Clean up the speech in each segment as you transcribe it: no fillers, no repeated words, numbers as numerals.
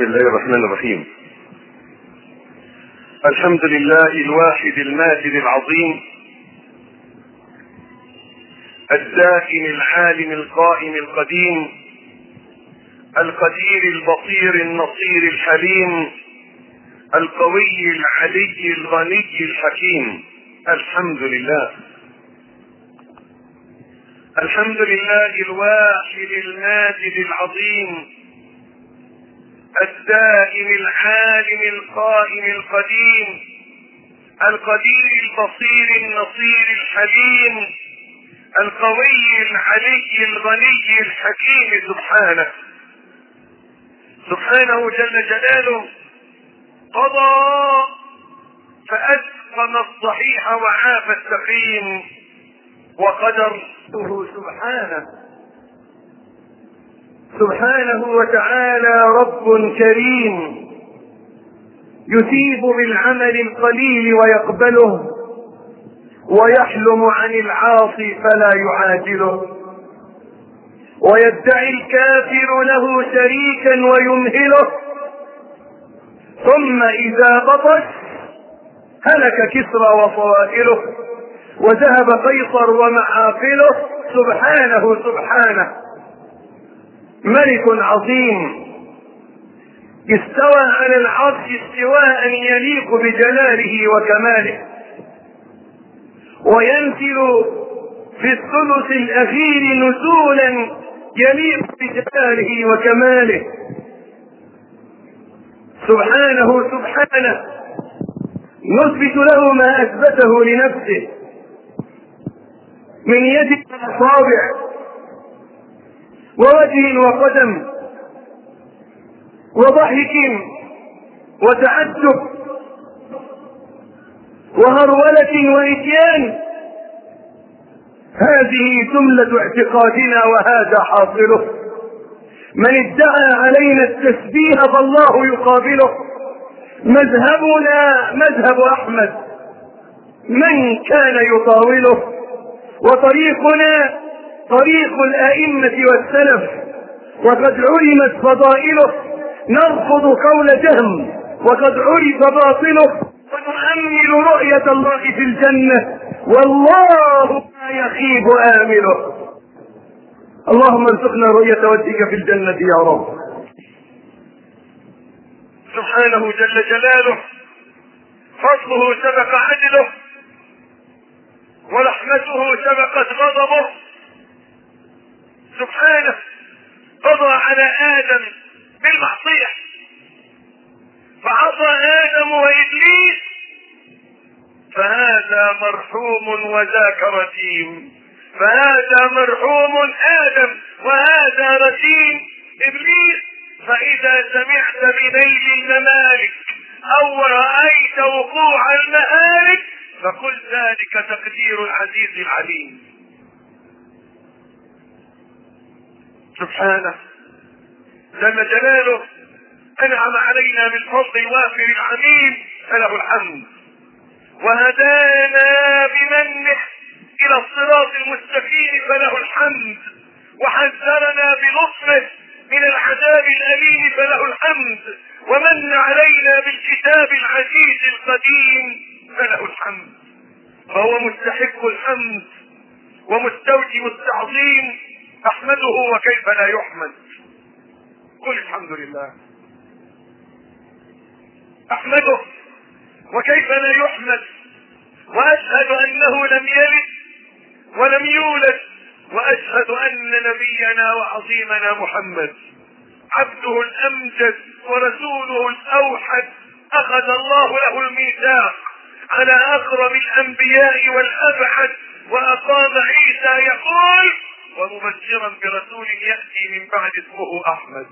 بسم الله الرحمن الرحيم. الحمد لله الواحد الماجد العظيم الدائم العالم القائم القديم القدير البصير النصير الحليم القوي العلي الغني الحكيم. الحمد لله. الحمد لله الواحد الماجد العظيم الدائم العالم القائم القديم القدير البصير النصير الحليم القوي العلي الغني الحكيم. سبحانه جل جلاله قضى فأسقم الصحيح وعافى السقيم وقدر سبحانه وتعالى رب كريم يثيب بالعمل القليل ويقبله ويحلم عن العاصي فلا يعاجله ويدعي الكافر له شريكا ويمهله ثم إذا بطش هلك كسرى وصوائله وذهب قيصر ومحافله. سبحانه ملك عظيم استوى على العرش استواء يليق بجلاله وكماله وينزل في الثلث الأخير نزولا يليق بجلاله وكماله. سبحانه نثبت له ما أثبته لنفسه من يد وأصابع ووجه وقدم وضحك وتعجب وهرولة وإتيان. هذه جملة اعتقادنا وهذا حاصله. من ادعى علينا التشبيه فالله يقابله. مذهبنا مذهب أحمد من كان يطاوله وطريقنا طريق الأئمة والسلف وقد علمت فضائله. نرفض قول جهم وقد عرف باطله ونؤمل رؤية الله في الجنة والله لا يخيب آمله. اللهم ارزقنا رؤية وجهك في الجنة يا رب. سبحانه جل جلاله فضله سبق عدله ورحمته سبقت غضبه. سبحانه قضى على آدم بالمعصية فعصى آدم وإبليس فهذا مرحوم وذاك رجيم. فهذا مرحوم آدم وهذا رجيم إبليس. فإذا سمعت بنيل الممالك أو رأيت وقوع المهالك فقل ذلك تقدير العزيز العليم. سبحانه جل جلاله أنعم علينا بالفضل وافر العميم فله الحمد وهدانا بمنه إلى الصراط المستقيم فله الحمد وحذرنا بلطفه من العذاب الأليم فله الحمد ومن علينا بالكتاب العزيز القديم فله الحمد. فهو مستحق الحمد ومستوجب التعظيم. أحمده وكيف لا يحمد. قل الحمد لله. أحمده وكيف لا يحمد وأشهد أنه لم يلد ولم يولد وأشهد أن نبينا وعظيمنا محمد عبده الأمجد ورسوله الأوحد أخذ الله له الميثاق على أقرب الأنبياء والأبعد وأقام عيسى يقول ومبشرا برسول يأتي من بعد اسمه أحمد.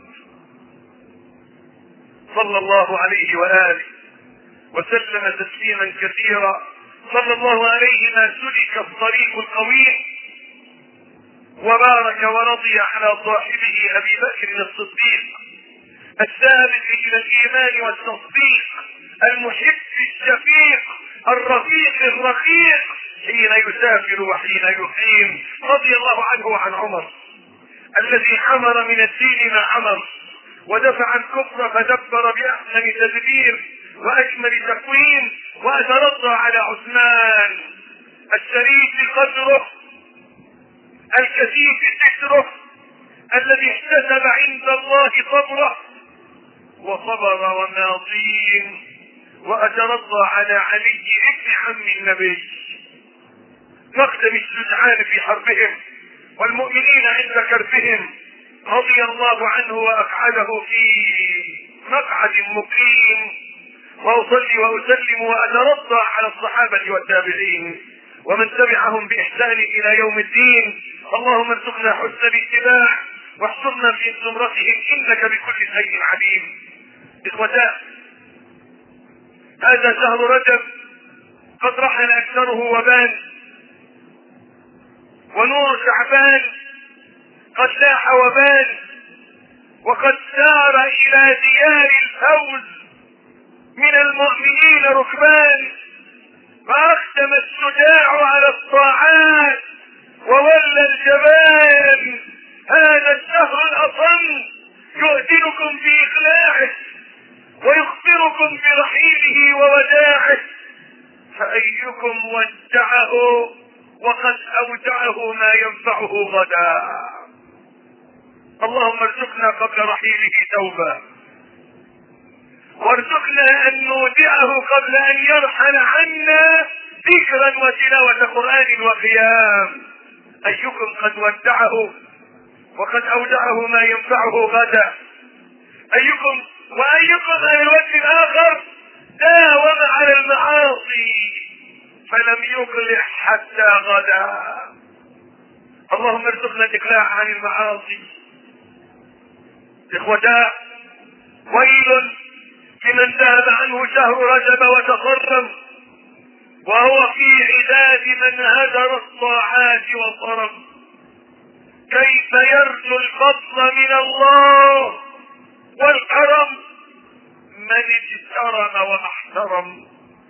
صلى الله عليه وآله وسلم تسليما كثيرا. صلى الله عليه ما سلك الطريق القويم وبارك ورضي على صاحبه أبي بكر الصديق السابق إلى الإيمان والتصديق المحب الشفيق الرفيق الرقيق حين يسافر وحين يقيم. رضي الله عنه وعن عمر الذي حمر من الدين ما حمر ودفع الكفر فدبر بأحسن تدبير وأجمل تقويم. وأترضى على عثمان الشريف قدره الكثيف ستره الذي احتسب عند الله صبره وصبر وماضين. وأترضى على علي ابن عم النبي مقدم الشجعان في حربهم والمؤمنين عند كربهم، رضي الله عنه وأقعده في مقعد مقيم. وأصلي وأسلم وأترضى على الصحابة والتابعين ومن تبعهم بإحسان إلى يوم الدين. اللهم ارزقنا حسن الاتباع واحشرنا في زمرتهم إنك بكل شيء عليم. إخوتاه، هذا شهر رجب قد رحل أكثره وبان، ونور شعبان قد لاح وبان، وقد سار إلى ديار الفوز من المؤمنين ركبان. فأختم الشجاع على الطاعات وولى الجبان. هذا الشهر الأصم يؤذنكم بإقلاعه ويخبركم برحيله ووداعه. فأيكم ودعه وقد أودعه ما ينفعه غدا. اللهم ارزقنا قبل رحيله توبة، وارزقنا أن نودعه قبل أن يرحل عنا ذكرا وتلاوة قرآن وقيام. أيكم قد ودعه وقد أودعه ما ينفعه غدا. وأيكم على الوجه الآخر داوم على المعاصي فلم يقلع حتى غدا. اللهم ارزقنا الإقلاع عن المعاصي. إخوتاه، ويل لمن ذهب عنه شهر رجب وتخرم وهو في عداد من هدر الطاعات وصرم. كيف يرجو الفضل من الله والكرم من اجترم واحترم؟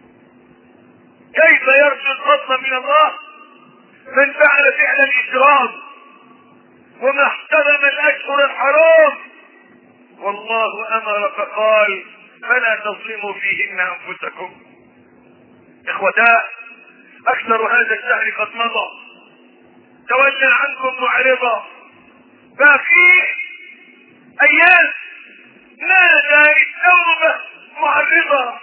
كيف يرجو الفضل من الله من فعل فعل الإجرام وما احترم الأشهر الحرام؟ والله أمر فقال فلا تظلموا فيهن أنفسكم. إخوتاه، أكثر هذا الشهر قد مضى، تولى عنكم معرضا، باقي أيام نادى للتوبة معرضا.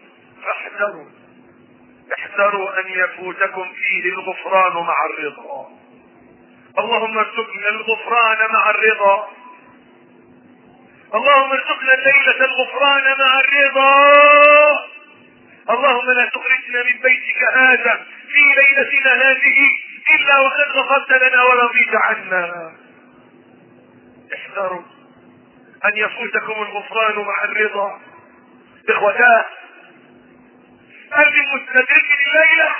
احذروا أن يفوتكم فيه الغفران مع الرضا. اللهم ارزقنا الغفران مع الرضا. اللهم ارزقنا الليلة الغفران مع الرضا. اللهم لا تخرجنا من بيتك هذا في ليلتنا هذه إلا وقد غفرت لنا ورضيت عنا. احذروا أن يفوتكم الغفران مع الرضا. إخوتاه، قلب مستدرك الليلة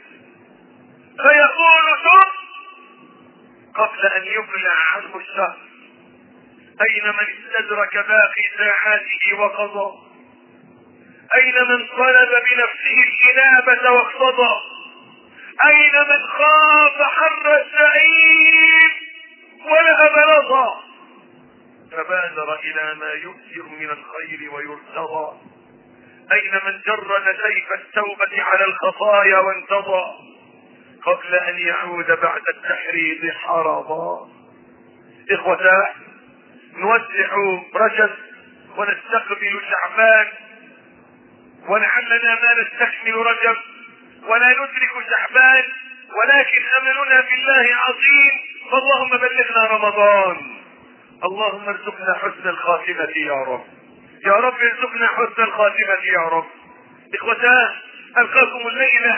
فيقول تب قبل أن يقلع عنه الشهر. أين من استدرك باقي ساعاته وقضى؟ أين من طلب بنفسه الإنابة واقتضى؟ أين من خاف حر السعيد ولهب لظى فبادر إلى ما يؤثر من الخير ويرتضى؟ أين من جرد سيف التوبة على الخطايا وانتضى قبل أن يعود بعد التحريض حرضا؟ إخوتاه، نودع رجب ونستقبل شعبان، ولعلنا ما نستكمل رجب ولا ندرك شعبان، ولكن أملنا بالله عظيم. فاللهم بلغنا رمضان. اللهم ارزقنا حسن الخاتمة يا رب. يا رب ارزقنا حسن الخاتمة يا رب. إخوتاه، ألقاكم الليلة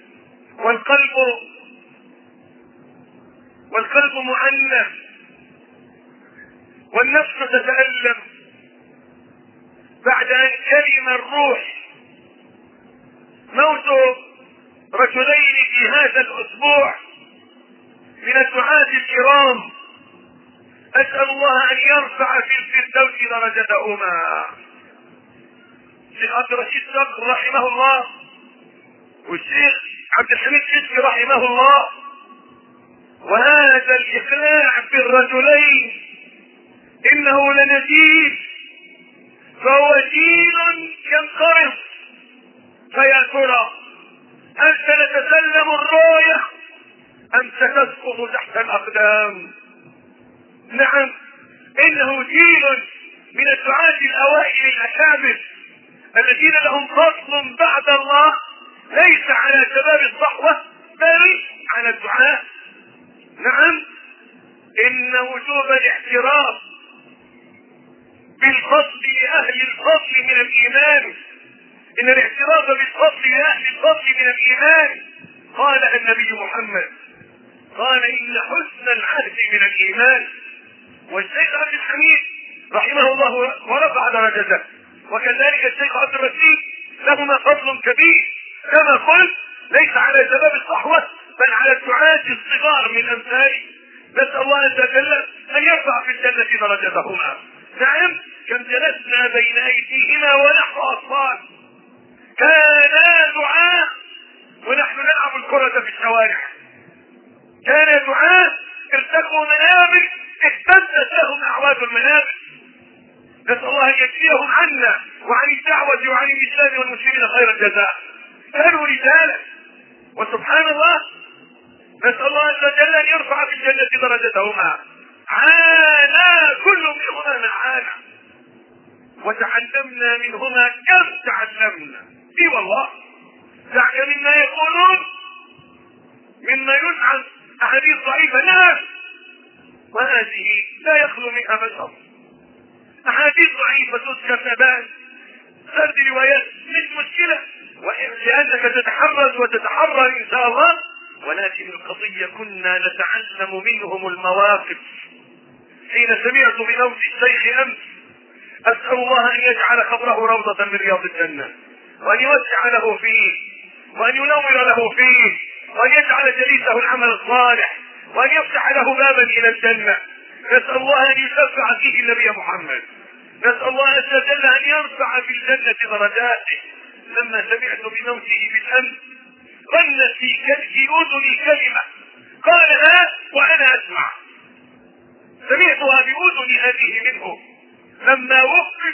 والقلب معنف والنفس تتألم بعد أن كلم الروح موت رجلين في هذا الأسبوع من الدعاة الكرام. أسأل الله أن يرفع في الفردوس درجتهما. الشيخ عبد الرشيد صقر رحمه الله والشيخ عبد الحميد شدي رحمه الله. وهذا الإقلاع بالرجلين انه لنذير فهو جيل ينقرض. فيا ترى هل سنتسلم الرايه ام ستسقط تحت الاقدام؟ نعم، انه جيل من الدعاة الاوائل الاكابر الذين لهم فضل بعد الله، ليس على شباب الصحوة بل على الدعاة. نعم، ان وجوب الاعتراف بالفضل لاهل الفضل من الايمان، ان الاعتراف بالفضل لاهل الفضل من الايمان. قال النبي محمد، قال ان حسن العهد من الايمان. والشيخ عبد الحميد رحمه الله ورفع درجته، وكذلك الشيخ عبد الرشيد لهما فضل كبير كما قلت، ليس على شباب الصحوة بل على الدعاة الصغار من امثاله. نسأل الله عز وجل ان يرفع في الجنة درجتهما. نعم، كم جلسنا بين ايديهما ونحن اطفال، كانا دعاة ونحن نلعب الكرة في الشوارع، كان دعاة ارتقوا منابر اهتزت لهم اعواد المنابر. نسأل الله ان يجزيهم عنا وعن الدعوة وعن الاسلام والمسلمين خير الجزاء. كانوا رجالا، وسبحان الله نسأل الله عز وجل ان يرفع في الجنة درجتهما. عانى كل منهما ما عانى، وتعلمنا منهما كم تعلمنا. اي والله، دعك مما يقولون مما يزعم احاديث ضعيفة، نعم، وهذه لا يخلو منها بشر. احاديث ضعيفة تذكر تبان سرد روايات مش مشكلة، لانك تتحرز وتتحرر ان شاء الله، ولكن القضية كنا نتعلم منهم المواقف. حين سمعت بموت الشيخ امس، اسأل الله ان يجعل قبره روضة من رياض الجنة، وان يوسع له فيه، وان ينور له فيه، وان يجعل جليسه العمل الصالح، وان يفتح له بابا الى الجنة. نسأل الله ان يشفع فيه النبي محمد، نسأل الله عز وجل ان يرفع في الجنة درجاته. لما سمعت بموته بالامس ظنت في اذني كلمة قالها وانا اسمع، سمعتها باذني هذه منه لما وقف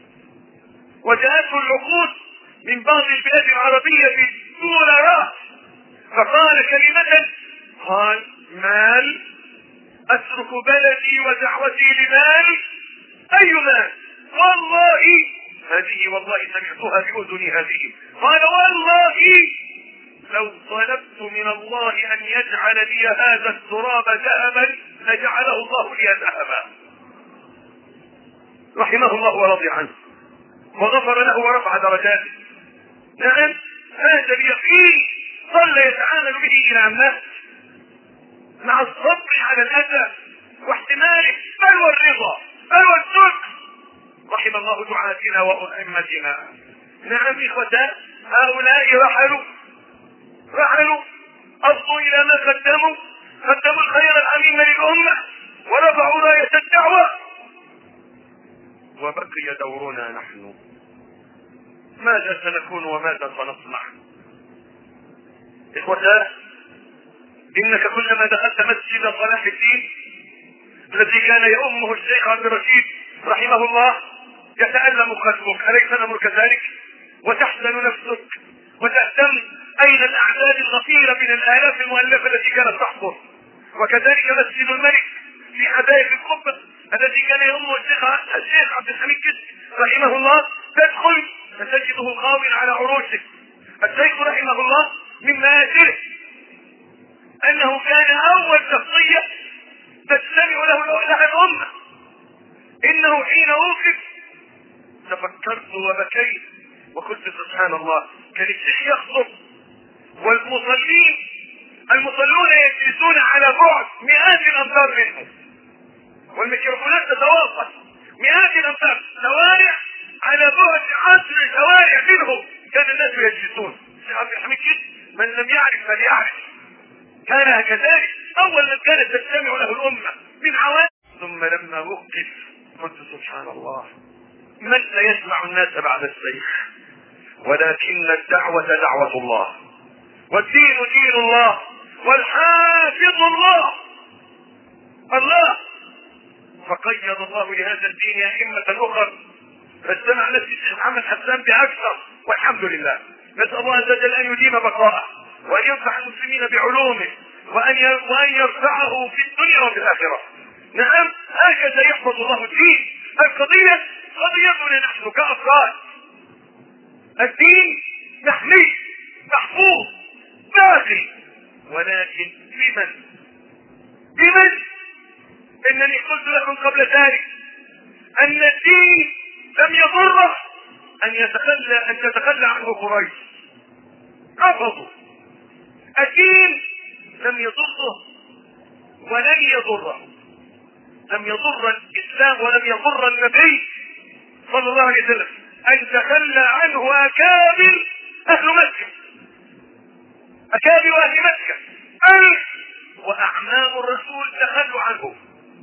وجاءته العقود من بعض البلاد العربية بالدولارات، فقال كلمة، قال: مال، اترك بلدي ودعوتي لمال؟ اي مال؟ والله هذه، والله سمعتها باذني هذه. قال: والله لو طلبت من الله ان يجعل لي هذا التراب ذهبا لجعله الله لي ذهبا. رحمه الله ورضي عنه وغفر له ورفع درجاته. نعم، هذا اليقين ظل يتعامل به الى ان مات، مع الصبر على الاذى واحتماله بل والرضا بل والذل. رحم الله دعاتنا وائمتنا. نعم اخوتان، هؤلاء رحلوا اصلوا الى ما قدموا الخير العظيم للامه ورفعوا رايه الدعوه، وبقي دورنا نحن. ماذا سنكون وماذا سنصنع؟ اخوتان، انك كلما دخلت مسجد صلاح الدين الذي كان يؤمه الشيخ عبد الرشيد رحمه الله يتألم قلبك، أليس الأمر كذلك؟ وتحزن نفسك وتهتم أين الأعداد الغفيرة من الآلاف المؤلفة التي كانت تحضر. وكذلك مسجد الملك في حدائق القبة الذي كان يؤمه الشيخ عبد الحميد رحمه الله، تدخل فتجده خاوٍ على عروشه. الشيخ رحمه الله من مآثره أنه كان أول شخصية تجتمع لها الأمة. إنه حين وقف تفكرت وبكيت وقلت سبحان الله، كان الشيخ يخطب المصلون يجلسون على بعد مئات الأمتار منه، والميكروفونات تتواصل مئات الأمتار، شوارع على بعد 10 شوارع منهم كان الناس يجلسون. الشيخ عبد الحميد من لم يعرف فليعرف، كان كذلك أول من كانت تجتمع له الأمة من عوام. ثم لما وقف قلت سبحان الله، من سيسمع الناس بعد الشيخ؟ ولكن الدعوة دعوة الله، والدين دين الله، والحافظ الله. فقيض الله لهذا الدين أئمة أخر، فاستمع نفسي الشيخ محمد حسان بأكثر، والحمد لله. نسأل الله عز وجل أن يديم بقاءه وأن ينفع المسلمين بعلومه وأن يرفعه في الدنيا وفي الآخرة. نعم، هكذا يحفظ الله الدين. القضية قضيتنا نحن كأفراد. الدين محمي محفوظ باقي، ولكن بمن؟ إنني قلت لكم قبل ذلك أن الدين لم يضره أن تتخلى عنه قريش، رفضوا. الدين لم يضره ولن يضره، لم يضر الإسلام ولم يضر النبي صلى الله عليه وسلم أن تخلى عنه أكابر أهل مكة، أكابر أهل مكة وأعمام الرسول تخلوا عنه،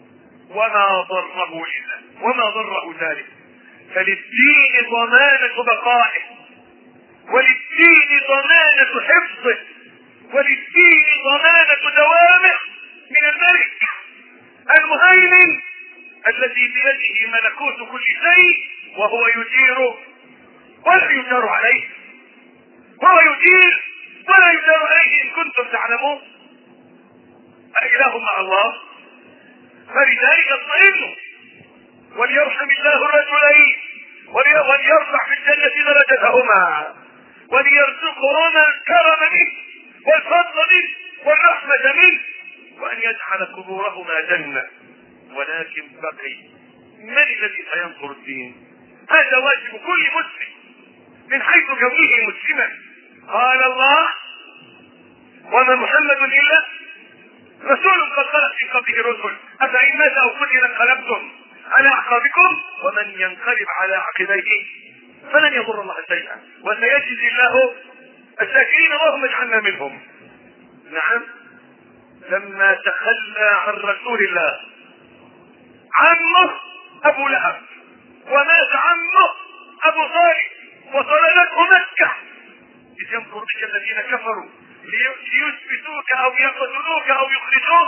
وما ضره ذلك. فللدين ضمانة بقائه، وللدين ضمانة حفظه، وللدين ضمانة دوامه من الملك المهيمن الذي بيده ملكوت كل شيء، وهو يجير ولا يجار عليه، وهو يجير ولا يجار عليه. إن كنتم تعلمون أإله مع الله؟ فلذلك اطمئنوا، وليرحم الله الرجلين وليرفع في الجنة درجتهما، وليرزقهما الكرم منه والفضل منه والرحمة منه، وأن يجعل قبورهما جنة. ولكن بقي من الذي سينصر الدين؟ هذا واجب كل مسلم من حيث كونه مسلما. قال الله: وما محمد إلا رسول قد خلت من قبله الرسل أفإن مات أو قتل انقلبتم على أعقابكم ومن ينقلب على عقبيه فلن يضر الله شيئا وسيجزي الله الشاكرين، اللهم اجعلنا منهم. نعم، لما تخلى عن رسول الله عمه أبو لهب، ومات عمه أبو طالب، وطردته مكة، إذ يمكر بك الذين كفروا ليثبتوك أو يقتلوك أو يخرجوك،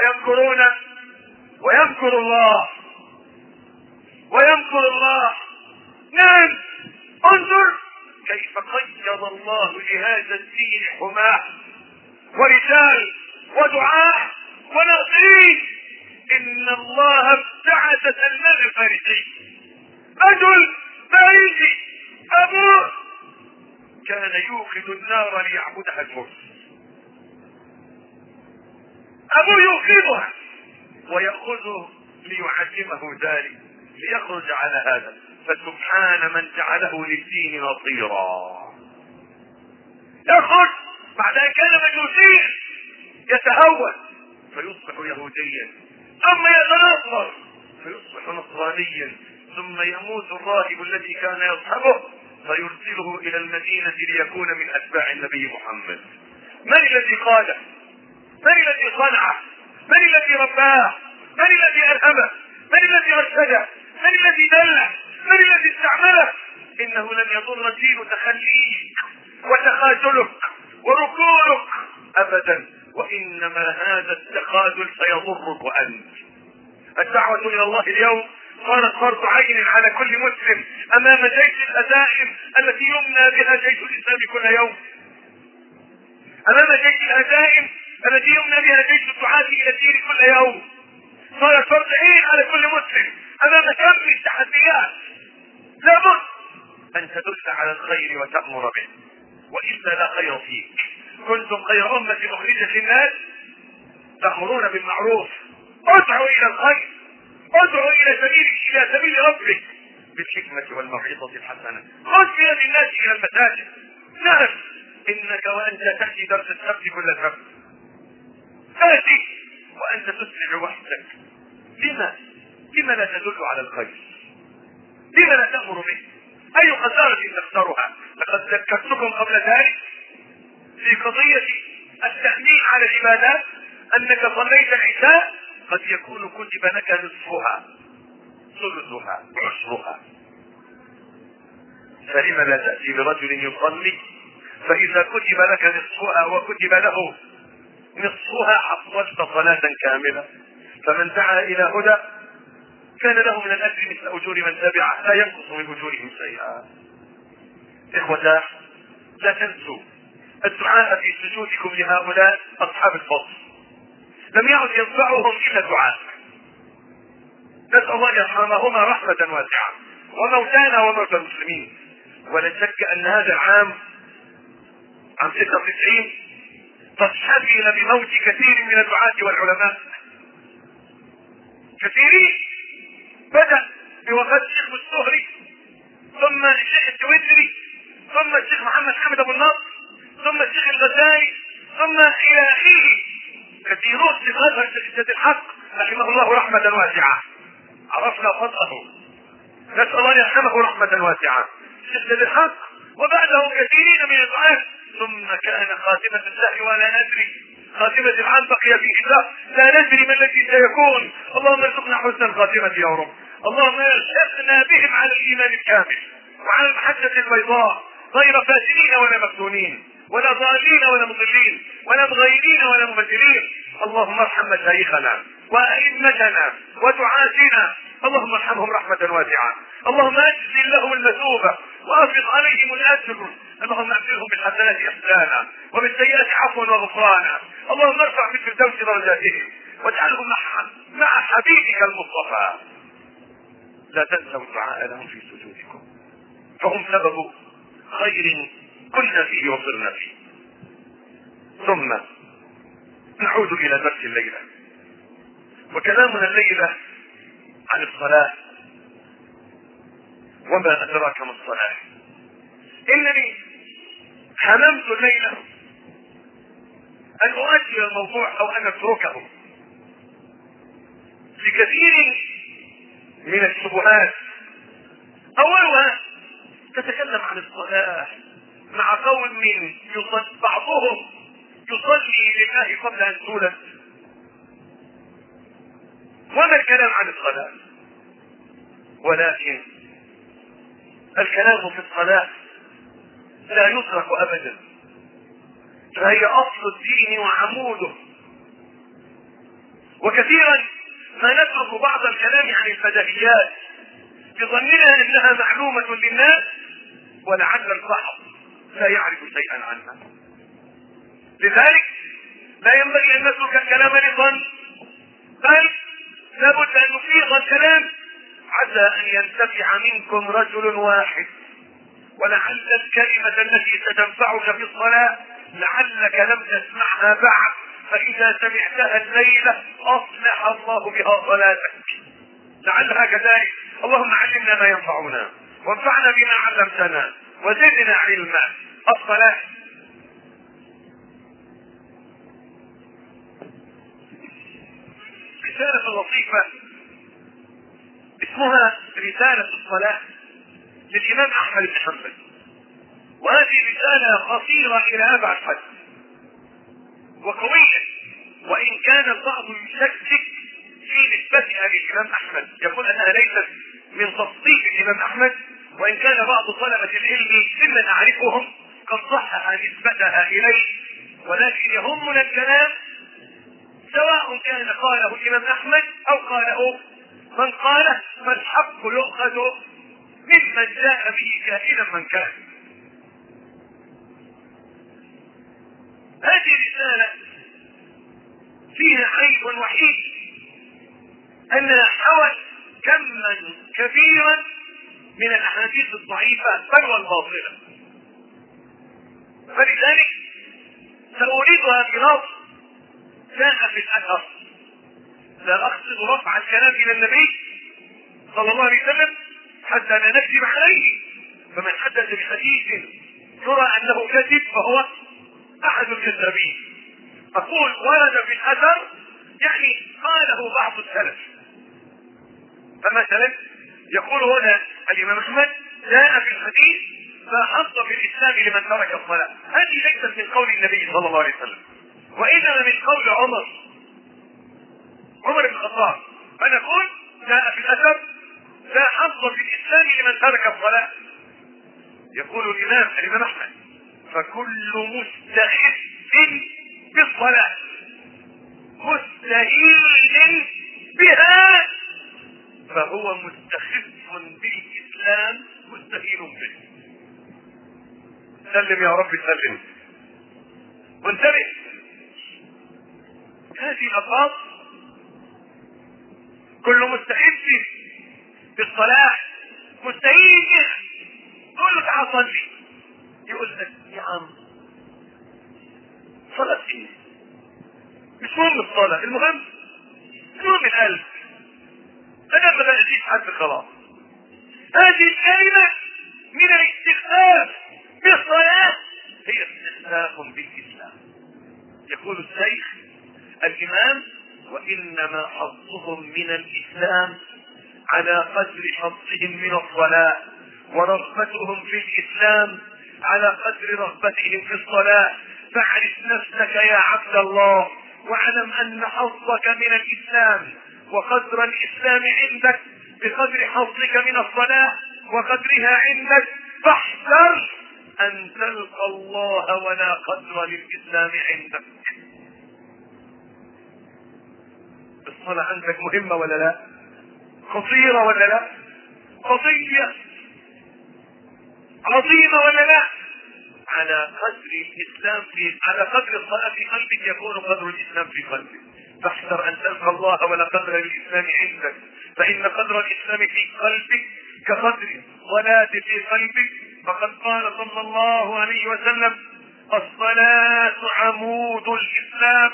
ويمكر الله. نعم، انظر كيف قيض الله لهذا الدين حماه ورجال ودعاء وناصرين. إن الله ابتعث سلمان الفارسي، رجل فارسي أبوه كان يوقد النار ليعبدها الفرس، أبوه يوقدها ويأخذه ليعلمه ذلك ليخرج على هذا. فسبحان من جعله للدين نصيرا. يخرج بعد أن كان مجوسيا يتهور فيصبح يهوديا، أما يتنصر فيصبح نصرانيا، ثم يموت الراهب الذي كان يصحبه فيرسله إلى المدينة ليكون من أتباع النبي محمد. من الذي قاله؟ من الذي صنعه؟ من الذي رباه؟ من الذي ألهمه؟ من الذي رشده؟ من الذي دله؟ من الذي استعمله؟ إنه لن يضر الدين تخليك وتخاذلك وركونك أبدا، وإنما هذا التخاذل سيضرك أنت. الدعوة إلى الله اليوم صارت فرض عين على كل مسلم أمام جيش الهزائم التي يمنى بها جيش الإسلام كل يوم، أمام جيش الهزائم التي يمنى بها جيش الدعاة إلى الدين كل يوم. صارت فرض عين على كل مسلم أمام كم التحديات لابد أن تدل على الخير وتأمر به، وإلا لا خير فيك. كنتم خير أمة أخرجت للناس تأمرون بالمعروف، ادعوا إلى الخير، ادعوا إلى سبيل ربك بالحكمة والموعظة الحسنة. خذ بيد الناس إلى المساجد. نعم، إنك وأنت تأتي درس السبت كل سبت، تأتي وأنت تسمع وحدك. لما لا تدل على الخير؟ لما لا تأمر به؟ أي خسارة تخسرها؟ لقد ذكرتكم قبل ذلك في قضية التأمين على العبادات أنك صليت العشاء قد يكون كتب لك نصفها ثلثها عشرها، فلما لا تأتي برجل يصلي؟ فإذا كتب لك نصفها وكتب له نصفها حصلت صلاة كاملة. فمن دعا إلى هدى كان له من الأجر مثل أجور من تبعه لا ينقص من أجورهم شيئا. إخوة لا تنسوا الدعاء في سجودكم لهؤلاء أصحاب الفضل، لم يعد ينفعهم إلا الدعاء. نسأل الله يرحمهما رحمة واسعة، وموتانا وموتى المسلمين. ولا شك أن هذا العام عام 96 قد حفل بموت كثير من الدعاة والعلماء. كثيرين، بدأ بوفاة الشيخ السهري، ثم الشيخ التويتري، ثم الشيخ محمد حامد ابو النصر، ثم الشيخ الغزالي، ثم الى اخره. كثيرون في مظهر شدة الحق رحمه الله رحمة واسعة، عرفنا فضله، نسأل الله يرحمه رحمة واسعة. شدة الحق وبعده كثيرين من الدعاة. ثم كان خاتمة الله ولا ندري، خاتمة العام بقي في كتاب لا ندري ما الذي سيكون. اللهم ارزقنا حسن الخاتمة يا رب. اللهم ارزقنا بهم على الايمان الكامل وعلى المحجة البيضاء، غير فاسدين ولا مفتونين ولا ضالين ولا مضلين ولا مغيرين ولا مبدلين. اللهم ارحم مشايخنا وائمتنا ودعاتنا، اللهم ارحمهم رحمة واسعة. اللهم اجزل لهم المثوبة وافض عليهم الاجر. اللهم ابدلهم بالحسنات احسانا وبالسيئات عفوا وغفرانا. اللهم ارفع في الفردوس درجاتهم واجعلهم مع حبيبك المصطفى. لا تنسوا الدعاء لهم في سجودكم، فهم سبب خير كنا فيه وصرنا فيه. ثم نعود الى درس الليلة، وكلامنا الليلة عن الصلاة. وما ادراك ما الصلاة. انني هممت الليلة ان اؤجل الموضوع او ان اتركه لكثير من الشبهات. اولها تتكلم عن الصلاة مع قوم بعضهم يصلي لله قبل ان تولد. وما الكلام عن الصلاة؟ ولكن الكلام في الصلاة لا يترك ابدا، فهي اصل الدين وعموده. وكثيرا ما نترك بعض الكلام عن البديهيات بظننا انها معلومة للناس، ولعل البعض لا يعرف شيئا عنها. لذلك لا ينبغي ان نترك الكلام لظن، بل لابد ان نفيض الكلام عسى ان ينتفع منكم رجل واحد. ولعل الكلمة التي ستنفعك في الصلاة لعلك لم تسمعها بعد، فإذا سمعتها الليلة أصلح الله بها صلاتك، لعلها كذلك. اللهم علمنا ما ينفعنا وانفعنا بما علمتنا وزدنا علما. الصلاة رسالة لطيفة اسمها رسالة الصلاة للإمام أحمد بن حنبل، وهذه رسالة قصيرة إلى أبعد حد وقوية، وإن كان البعض يشكك في نسبتها للإمام أحمد، يقول أنها ليست من تصديق الإمام أحمد، وإن كان بعض طلبة العلم ممن أعرفهم قد صحح نسبتها إليه. ولكن يهمنا الكلام سواء كان قاله الإمام أحمد أو قاله من قاله، فالحق يؤخذ ممن جاء به كائنا من كان. هذه رسالة فيها عيب وحيد، أنها حوت كما كبيرا من الأحاديث الضعيفة بل والباطلة، فلذلك سأريدها بنص جاء في الأثر. لا أقصد رفع الكلام إلى النبي صلى الله عليه وسلم حتى لا نكذب عليه، فمن حدث بحديث يرى أنه كذب فهو أحد الكذابين. أقول ورد في الأثر يعني قاله بعض السلف. فمثلا يقول هنا الإمام أحمد جاء في الحديث فحط في الإسلام لمن ترك الصلاة. هذه ليست من قول النبي صلى الله عليه وسلم، وإنما من قول عمر بن الخطاب. فنقول جاء في الأثر لا حظ في الإسلام لمن ترك الصلاة. يقول الإمام أحمد فكل مستخف بالصلاة مستهين بها فهو مستخف بالإسلام مستهين به. سلم يا رب سلم. وانتبه، هذه الألفاظ كل مستخف بالصلاة مستهين به. تقول له تعال صلي، يقول لك يا عم صلاة ايه؟ مش مهم الصلاة، المهم القلب. انا ما بأذيش حد خلاص. هذه الكلمة من الاستخفاف بالصلاة هي استخفاف بالإسلام. يقول الشيخ الإمام: وإنما حظهم من الإسلام على قدر حظهم من الصلاة، ورغبتهم في الإسلام على قدر رغبتهم في الصلاة. فاعرف نفسك يا عبد الله، واعلم أن حظك من الإسلام وقدر الإسلام عندك بقدر حظك من الصلاة وقدرها عندك. فاحذر أن تلقى الله ولا قدر للإسلام عندك. الصلاة عندك مهمة ولا لا؟ خطيرة ولا لا؟ قضية عظيمة ولا لا؟ على قدر الإسلام على قدر الصلاة في قلبك يكون قدر الإسلام في قلبك. فاحذر أن تلقى الله ولا قدر للإسلام عندك، فإن قدر الإسلام في قلبك كقدر الصلاة في قلبك. فقد قال صلى الله عليه وسلم: الصلاة عمود الإسلام.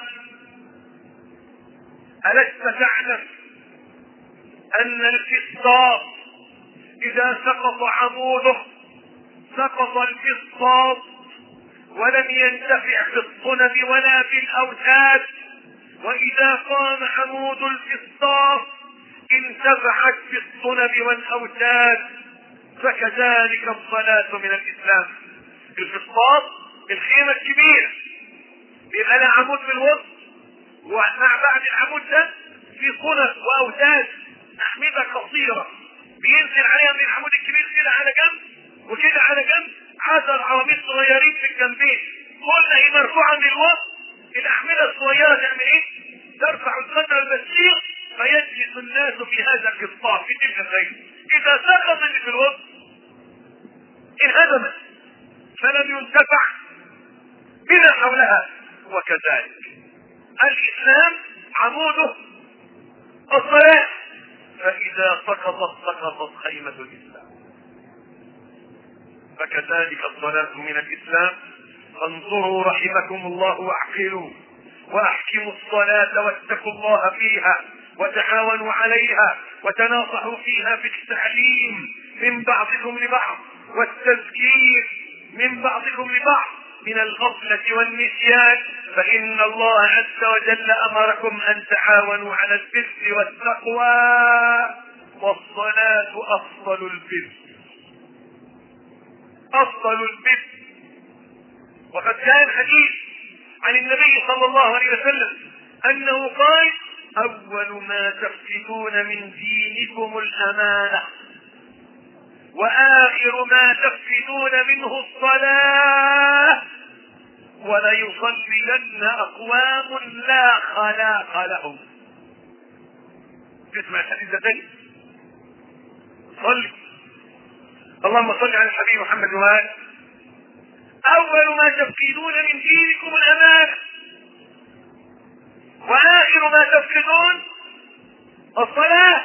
ألست تعلم أن الفسطاط إذا سقط عموده سقط الفسطاط ولم ينتفع في الصنب ولا في الأوتاد، وإذا قام عمود الفسطاط انتفعت في الصنب والأوتاد. فكذلك الصلاة من الإسلام. الفسطاط الخيمة الكبيرة يبقى لها عمود في الوسط، ومع بعد العمود ده في صنب وأوتاد أحمدة قصيرة بينزل عليها من العمود الكبير كده على جنب وكده على جنب 10 عواميد صغيرين في الجنبين، كلها هي مرفوعة من الوسط. الأحمدة الصغيرة تعمل ايه؟ ترفع القدر البسيط فيجلس الناس في هذا القطاع في تلك الخيمة. إذا سقط اللي في الوسط انهدمت فلم ينتفع بما حولها. وكذلك الإسلام عموده الصلاة، فإذا سقطت خيمة الإسلام. فكذلك الصلاة من الإسلام. فانظروا رحمكم الله واعقلوا واحكموا الصلاة واتقوا الله فيها وتعاونوا عليها وتناصحوا فيها في التعليم من بعضكم لبعض والتذكير من بعضكم لبعض من الغفلة والنسيان، فإن الله عز وجل أمركم أن تعاونوا على البر والتقوى، والصلاة أفضل البر. أفضل البر. وقد كان حديث عن النبي صلى الله عليه وسلم أنه قال: أول ما تفقدون من دينكم الأمانة، وآخر ما تفقدون منه الصلاة، وليصلين أقوام لا خلاق لهم. اسمع الحديث ده تاني. صلي اللهم صل على الحبيب محمد وآله. أول ما تفقدون من دينكم الأمانة، وآخر ما تفقدون الصلاة،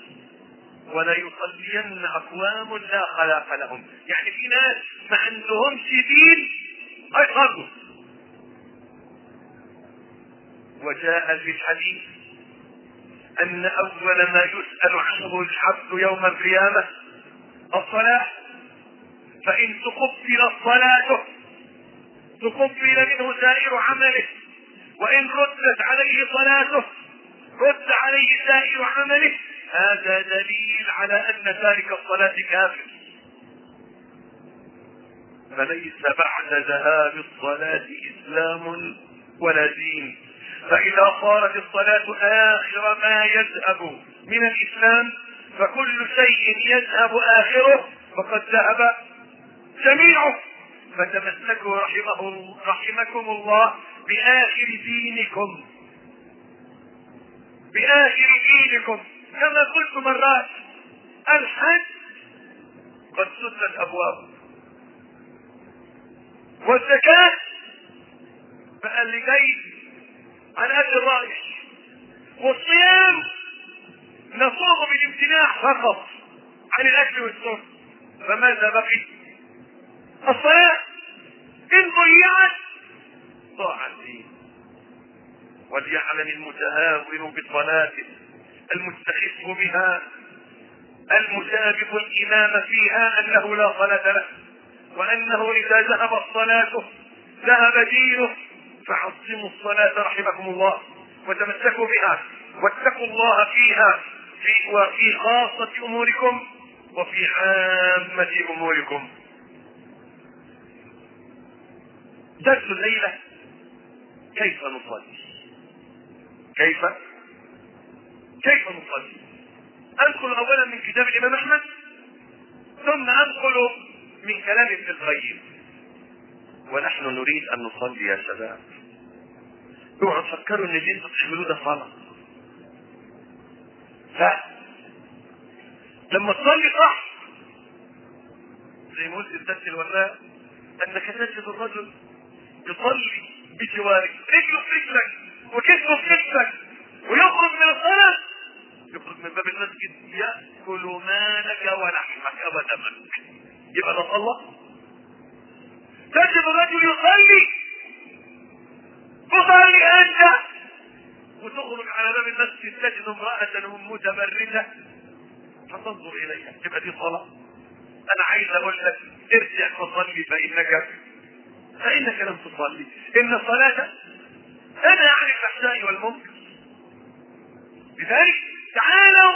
وليصلين أقوام لا خلاق لهم. يعني في ناس ما عندهمش دين هيصلوا. وجاء في الحديث أن أول ما يسأل عنه العبد يوم القيامة الصلاة، فإن تقبل صلاته تقبل منه سائر عمله، وإن ردت عليه صلاته رد عليه سائر عمله. هذا دليل على أن تارك الصلاة كافر. فليس بعد ذهاب الصلاة إسلام ولا دين. فإذا صارت الصلاة آخر ما يذهب من الإسلام فكل شيء يذهب آخره فقد ذهب جميعه. فتمسكوا رحمكم الله بآخر دينكم، بآخر دينكم، كما قلت مرات الحج قد سدت ابواب، والزكاة بقى اللي جاي عن قد الرايح، والصيام نصوم بالامتناع فقط عن الاكل والشرب، فماذا بقي؟ الصلاة ان ضيعت ضاع الدين. وليعلم المتهاون بصلاته المستخف بها المسابق الامام فيها انه لا صلاة له، وانه اذا ذهبت صلاته ذهب دينه. فعظموا الصلاة رحمكم الله وتمسكوا بها واتقوا الله فيها وفي خاصة اموركم وفي عامة اموركم. درس الليلة كيف نصلي. كيف نصلي؟ ادخل اولا من كتاب الامام احمد، ثم ادخل من كلام ابن القيم. ونحن نريد ان نصلي يا شباب. اوعوا تفكروا ان اللي انتم بتعملوه ده صلاه. لا، لما تصلي صح زي ما قلت الدرس الوفاء انك تجد الرجل يصلي بجوارك، رجله في رجلك وكتفه في كتفك، ويخرج من الصلاه يخرج من باب المسجد ياكل مالك ولحمك ودمك، يبقى ده صلى. تجد الرجل يصلي تصلي انت وتخرج على باب المسجد تجد امرأة متبرجة فتنظر اليها، تبقى دي صلاة. انا عايز اقول لك ارجع فصلي فانك لم تصلي. ان الصلاة تنهى عن الفحشاء والمنكر. لذلك تعالوا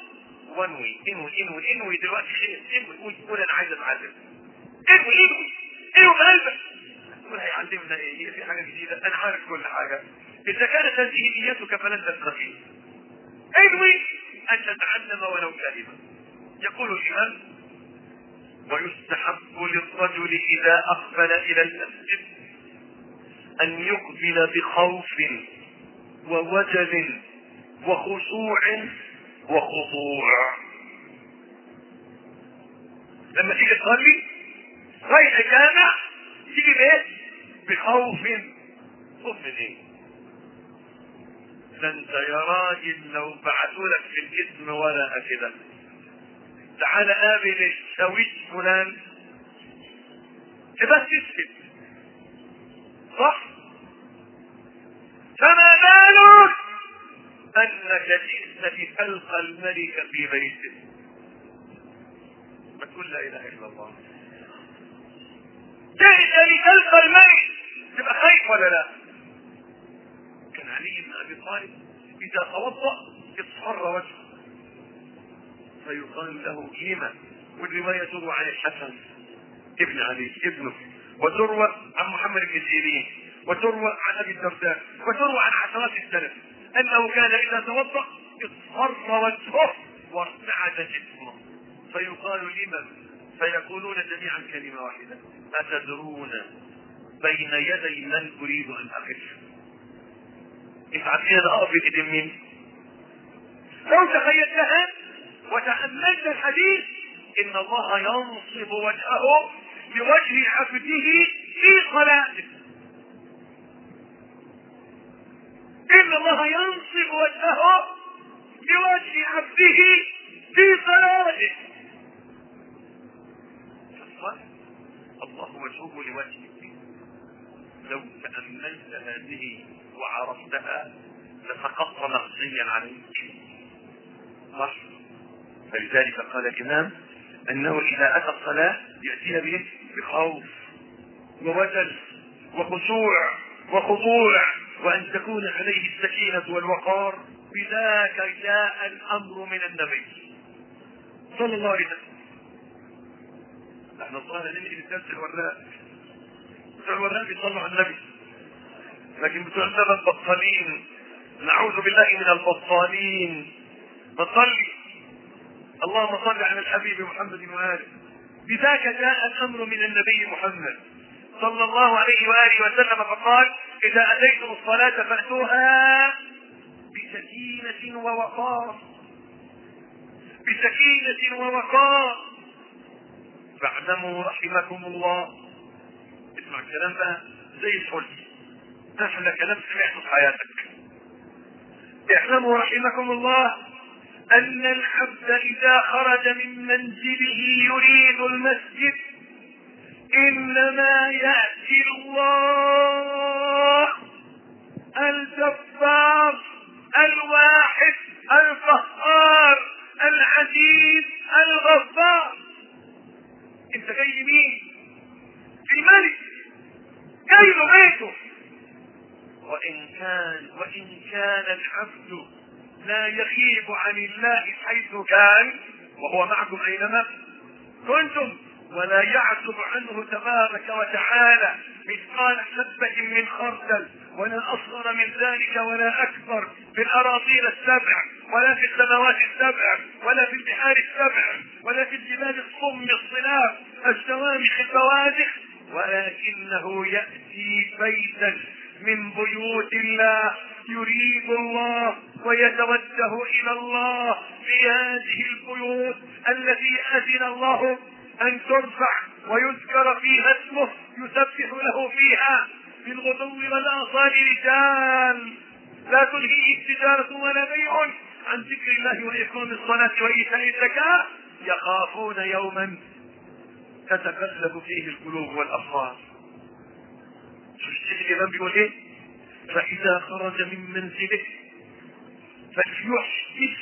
انوي دلوقتي خير، قول انا عايز اتعلم. انوي بقلبك. قول هيعلمنا ايه؟ في حاجة جديدة؟ انا عارف كل حاجة. اذا كانت هذه نيتك فلن تستطيع. انوي ان تتعلم ولو كلمة. يقول الامام: ويستحب للرجل اذا اقبل الى المسجد ان يقبل بخوف ووجل وخشوع وخضوع. لما تيجي تصلي رايح الجامع تيجي بايه؟ بخوف. خوف من ايه؟ ده انت يا راجل لو بعثولك في الجسم ورقه كده تعال قابل الشاويش فلان تبقى تسكت، صح؟ فما بالك انك جئت لتلقى الملك في بيته. ما تقول لا اله الا الله. جئت لتلقى الملك، تبقى خايف ولا لا؟ كان علي بن ابي طالب اذا توضا اصفر وجهه فيقال له لما، والروايه تروى عن الحسن ابن علي ابنه، وتروى عن محمد بن سيرين، وتروى عن ابي الدرداء، وتروى عن عشرات السلف انه كان اذا توضا اصفر وجهه وارتعد جسمه فيقال لمن، فيقولون جميعا كلمه واحده: اتدرون بين يدي من اريد ان اقف؟ انت عارفين انا اقف بايد مين؟ لو تخيلتها وتأملت الحديث ان الله ينصب وجهه لوجه عبده في صلاته. ان الله ينصب وجهه لوجه عبده في صلاته. الله وجهه لوجهك. لو تأملت هذه وعرفتها لسقطت مخزيا عليك، صح؟ فلذلك قال الإمام أنه إذا أتى الصلاة يأتيها به بخوف ووجل وخشوع وخضوع، وأن تكون عليه السكينة والوقار. بذاك جاء الأمر من النبي صلى الله عليه وسلم. نحن الظاهر ننقل الدرس الوراء، بتوع الوراء بيصلوا على النبي، لكن بتوع النبي البطالين، نعوذ بالله من البطالين. نصلي اللهم صل على الحبيب محمد وآله. بذاك جاء الأمر من النبي محمد صلى الله عليه وآله وسلم فقال: إذا أتيتم الصلاة فأتوها بسكينة ووقار. بسكينة ووقار. فاعلموا رحمكم الله، اسمع الكلام بقى زي الفل، احلى كلام سمعته في حياتك. اعلموا رحمكم الله ان العبد اذا خرج من منزله يريد المسجد انما يأتي الله الجبار الواحد القهار العزيز الغفار. انت جاي لمين؟ الملك، جاي له بيته. وإن كان العبد لا يغيب عن الله حيث كان وهو معكم أينما كنتم، ولا يعزب عنه تبارك وتعالى مثقال حبة من خردل، ولا أصغر من ذلك ولا أكبر، في الأراضين السبع ولا في السماوات السبع ولا في البحار السبع ولا في الجبال الصم الصلاف الشوامخ البوادخ، ولكنه يأتي بيتا من بيوت الله يريد الله ويتوجه إلى الله في هذه البيوت التي أذن الله أن ترفع ويذكر فيها اسمه، يسبح له فيها بالغدو والآصال رجال لا تلهيهم تجارة ولا بيع عن ذكر الله وإقام الصلاة وإيتاء الزكاة يخافون يوما تتقلب فيه القلوب والأبصار. شوف الشيخ الإمام بيقول إيه؟ فإذا خرج من منزله فليحدث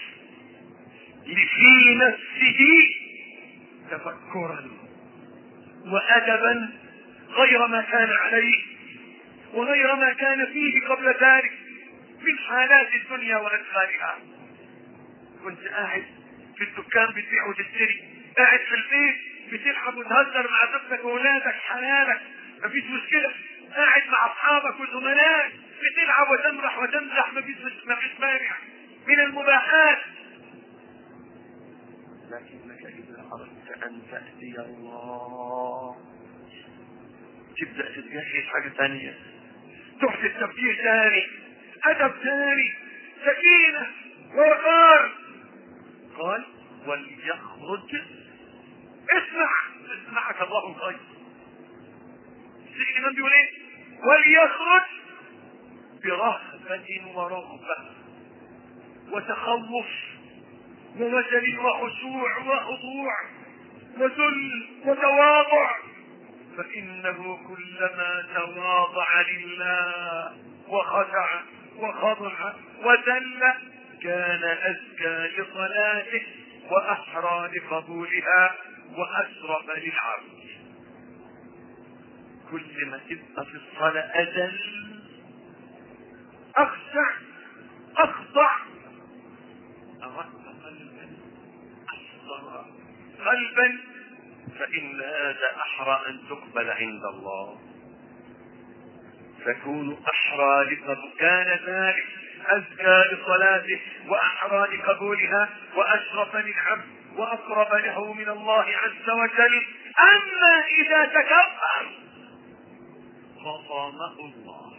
في نفسه تفكرا وأدبا غير ما كان عليه وغير ما كان فيه قبل ذلك من حالات الدنيا وأدخالها. كنت قاعد في الدكان بتبيع وتشتري، قاعد في البيت بتلعب وتهزر مع زوجتك وولادك حلالك مفيش مشكلة، قاعد مع اصحابك وزملائك بتلعب وتمرح وتمزح مفيش مانع من المباحات. لكنك اذا اردت ان تأتي الله تبدأ تتجهز حاجة ثانية، تحدث تفكير ثاني، ادب ثاني، سكينة ووقار. قال وليخرج، اسمعك الله خير. الإمام بيقول ايه؟ وليخرج برهبة ورغبة وتخوف ووجل وخشوع وخضوع وذل وتواضع، فإنه كلما تواضع لله وخشع وخضع وذل كان أزكى لصلاته وأحرى لقبولها وأشرف للعبد. كل ما تبقى في الصلاة أذل أخشع أخضع أردت قلبا أصدر قلبا، فإن هذا أحرى أن تقبل عند الله. تكون أحرى لقبول، كان ذلك أزكى لصلاته وأحرى لقبولها وأشرف للعبد وأقرب له من الله عز وجل. أما إذا تكبر فصامه الله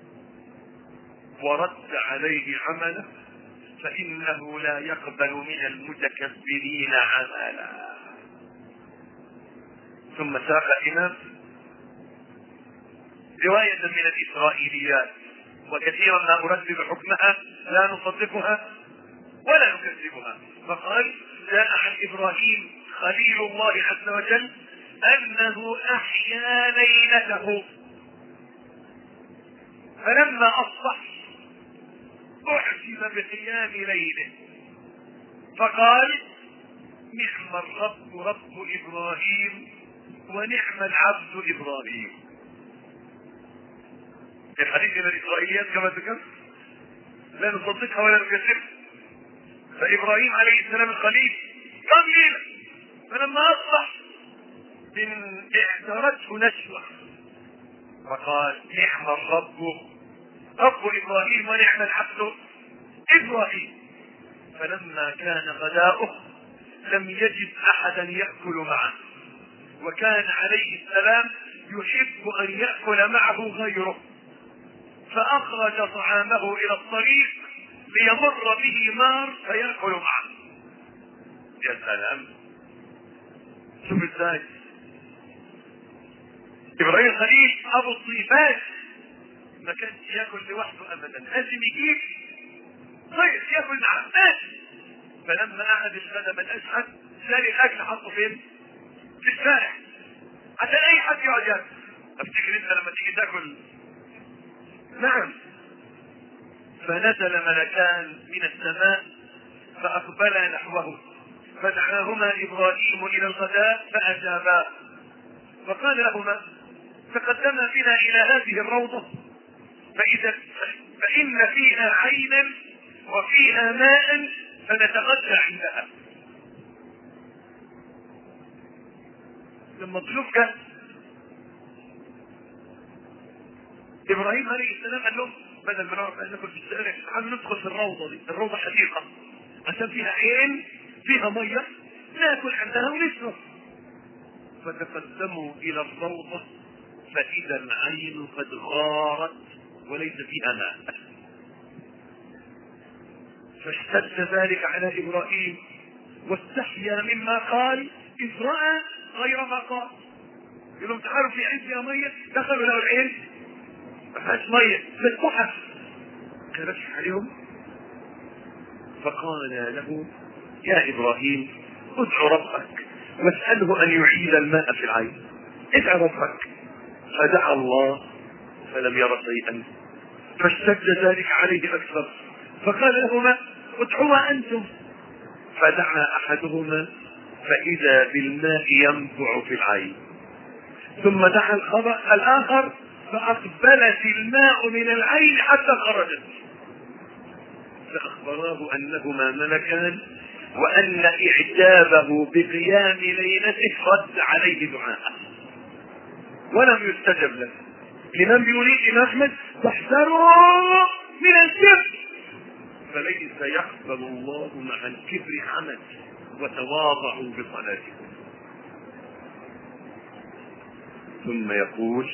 ورد عليه عمله، فإنه لا يقبل من المتكبرين عملا. ثم ساق الإمام رواية من الإسرائيليات، وكثيرا ما أردد حكمها لا نصدقها ولا نكذبها، فقال جاء عن إبراهيم خليل الله عز وجل أنه أحيا ليلته، فلما أصبح أعجب بقيام ليله فقال نعم الرب رب إبراهيم ونعم العبد إبراهيم. الحديث من الإسرائيليات كما ذكرت لا نصدقها ولا نكذبها. فإبراهيم عليه السلام الخليل قام ليلة، فلما أصبح اعترته نشوة فقال نعم الرب رب إبراهيم ونعم العبد إبراهيم. فلما كان غداؤه لم يجد أحدا يأكل معه، وكان عليه السلام يحب أن يأكل معه غيره، فأخرج طعامه إلى الطريق ليمر به مار فيأكل معه. يا سلام. شوف ازاي ابراهيم الخليل ابو الضيفات ما كانش ياكل لوحده ابدا، لازم يجيب ضيف ياكل مع الناس. فلما قعد الغدا ما لقاش حد، شال الاكل حطه فين؟ في الشارع عشان اي حد يقعد ياكل. افتكر انت لما تيجي تاكل. نعم. فنزل ملكان من السماء فاقبلا نحوه فدعاهما ابراهيم الى الغداء فاجابا، فقال لهما تقدما بنا الى هذه الروضه فان فيها عينا وفيها ماء فنتغدى عندها. لما الضيوف جاء ابراهيم عليه السلام قال لهم بدل ما نقعد ناكل في الشارع تعالوا ندخل في الروضه دي، الروضه حديقه عشان فيها عين فيها ميه ناكل عندها ونشرب. فتقدموا الى الروضه فاذا العين قد غارت وليس فيها ماء. فاشتد ذلك على ابراهيم واستحيا مما قال اذ راى غير ما قال. يقول لهم تعالوا في عين فيها ميه، دخلوا لقوا العين ما فيهاش ميه بالبحر. كبش عليهم فقال له يا ابراهيم ادع ربك واساله ان يعيد الماء في العين. ادع ربك. فدعا الله فلم ير شيئا فاشتد ذلك عليه اكثر فقال لهما ادعوا انتم. فدعا احدهما فاذا بالماء ينبع في العين، ثم دعا الاخر فاقبلت الماء من العين حتى خرجت. فاخبراه انهما ملكان وان اعجابه بقيام ليلته رد عليه دعاءه ولم يستجب له. الامام بيقول الامام احمد تحذروا من الكبر فليس يقبل الله مع الكبر عمل وتواضعوا بصلاتكم. ثم يقول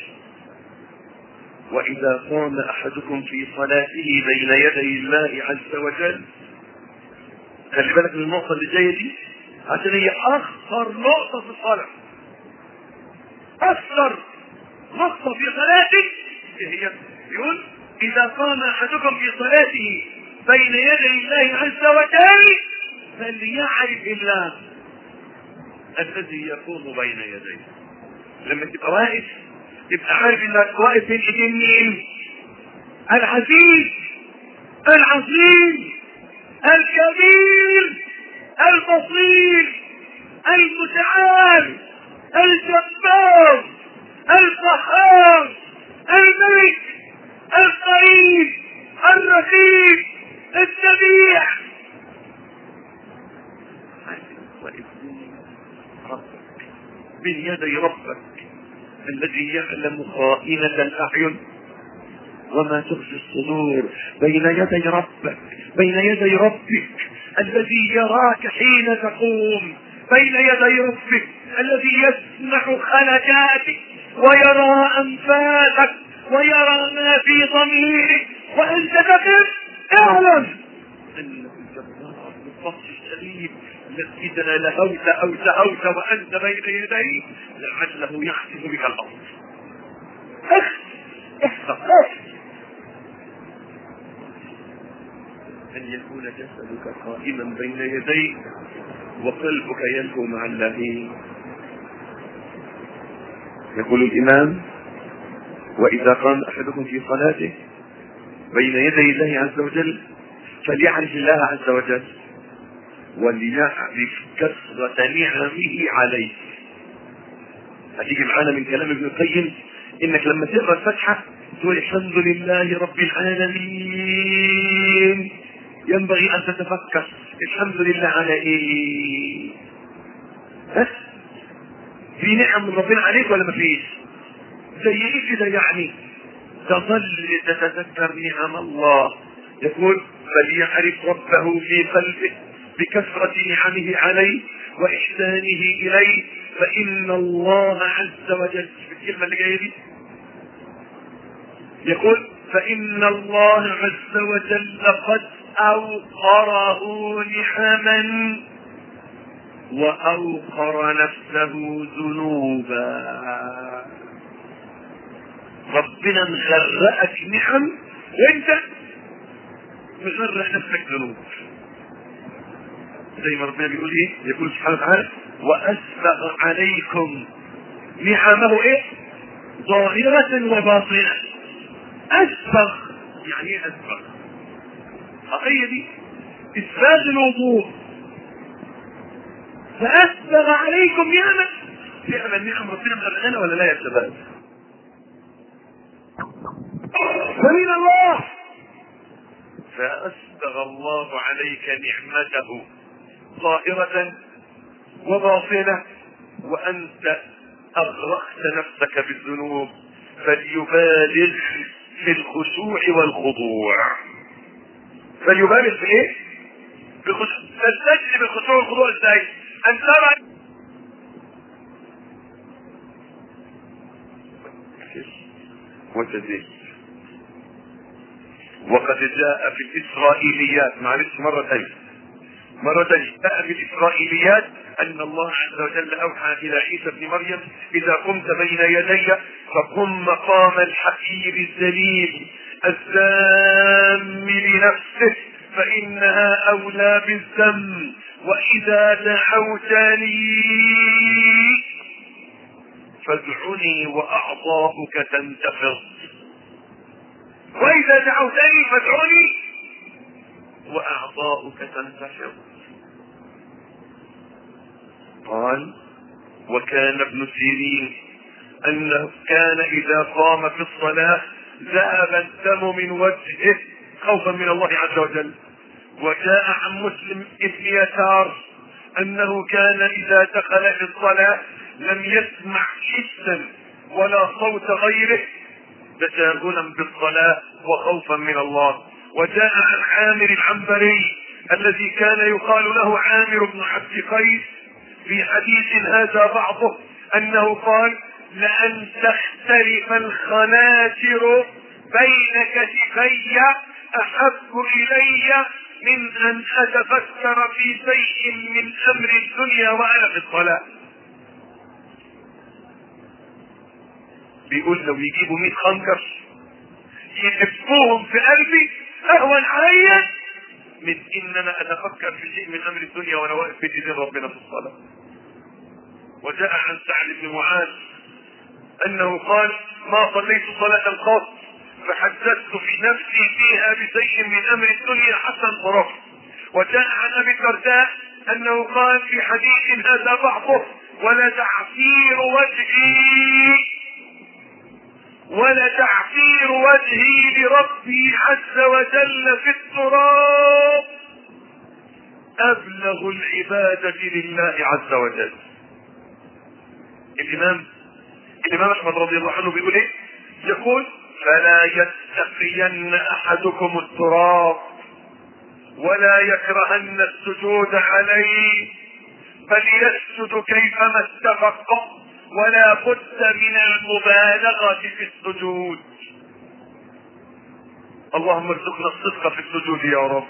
واذا قام احدكم في صلاته بين يدي الله عز وجل. خلي بالك من النقطه اللي جايه دي عشان هي اخطر نقطه في الصلاه. اخطر نقطه في صلاتك هي يقول اذا قام احدكم في صلاته بين يدي الله عز وجل فليعرف الله الذي يقوم بين يديه. لما تبقى واقف تبقى عارف انك واقف بين ايدين مين؟ العزيز العظيم الكبير البصير المتعال الجبار القهار الملك القريب الرقيب السميع. واقف ربك بين يدي ربك الذي يعلم خائنة الأعين وما تخفي الصدور. بين يدي ربك الذي يراك حين تقوم. بين يدي ربك الذي يسمع خلجاتك ويرى أنفاسك ويرى ما في ضميرك وأنت تقف اعلم أنه الجبار بالبطش الشديد الذي إذا لهوت أو سهوت وأنت بين يديه لعله يحسب بك الأرض. أن يكون جسدك قائما بين يديك وقلبك يلهو مع الله. يقول الإمام وإذا قام أحدكم في صلاته بين يدي الله عز وجل فليعرف الله عز وجل وليعرف كثرة نعمه عليه. هتيجي معانا من كلام ابن القيم انك لما تقرأ الفاتحة تقول الحمد لله رب العالمين. ينبغي ان تتفكر الحمد لله على ايه؟ في نعم من ربنا عليك ولا ما فيش؟ زي ايه كده يعني؟ تظل تتذكر نعم الله. يقول فليعرف ربه في قلبه بكثرة نعمه عليه وإحسانه إليه فإن الله عز وجل في الكلمة اللي جاية دي يقول فإن الله عز وجل قد أوقره نعما وأوقر نفسه ذنوبا. ربنا مغرقك نعم وانت مغرق نفسك ذنوب. زي ما ربنا بيقول ايه؟ يقول سبحانه وتعالى وأسبغ عليكم نعمه ايه؟ ظاهرة وباطنة. أسبغ يعني ايه أسبغ؟ هي دي إسباغ الوضوء. فأسبغ عليكم نعمة. فعلا النعم ربنا مغرقنا ولا لا يا شباب؟ ومن الله. فأسبغ الله عليك نعمته ظاهرة وباطنة وأنت أغرقت نفسك بالذنوب. فليبالغ في الخشوع والخضوع. فليبالغ في ايه؟ بالخشوع. تستجلب الخشوع والخضوع ازاي؟ أن ترى وتزيد. وقد جاء في الإسرائيليات، معلش مرة ثانية جاء في الإسرائيليات أن الله عز وجل أوحى إلى عيسى بن مريم إذا قمت بين يدي فقم مقام الحقير الذليل الذام لنفسه فإنها أولى بالذم. وإذا دعوتني فادعني وأعضاؤك تنتفض. وإذا دعوتني فادعني وأعضاؤك تنتفض. قال وكان ابن سيرين أنه كان إذا قام في الصلاة ذهب الدم من وجهه خوفا من الله عز وجل. وجاء عن مسلم ابن يسار أنه كان إذا دخل في الصلاة لم يسمع حسا ولا صوت غيره تشاغلا بالصلاة وخوفا من الله. وجاء عن عامر العنبري الذي كان يقال له عامر بن عبد قيس في حديث هذا بعضه أنه قال لأن تختلف الخناجر بين كتفي أحب إلي من أن أتفكر في شيء من أمر الدنيا وأنا في الصلاة. بيقول لو يجيبوا 100 خنجر يحبوهم في قلبي أهون علي من إن أنا أتفكر في شيء من أمر الدنيا وأنا واقف في دين ربنا في الصلاة. وجاء عن سعد بن معاذ أنه قال ما صليت صلاة قط فحدثت في نفسي فيها بشيء من أمر الدنيا حتى انصرفت. وجاء عن أبي الدرداء أنه قال في حديث هذا بعضه ولتعفير وجهي لربي عز وجل في التراب أبلغ العبادة لله عز وجل. الإمام أحمد رضي الله عنه بيقول إيه؟ يقول فلا يتقين أحدكم التراب ولا يكرهن السجود عليه بل يسجد كيفما اتفق ولا بد من المبالغة في السجود. اللهم ارزقنا الصدق في السجود يا رب.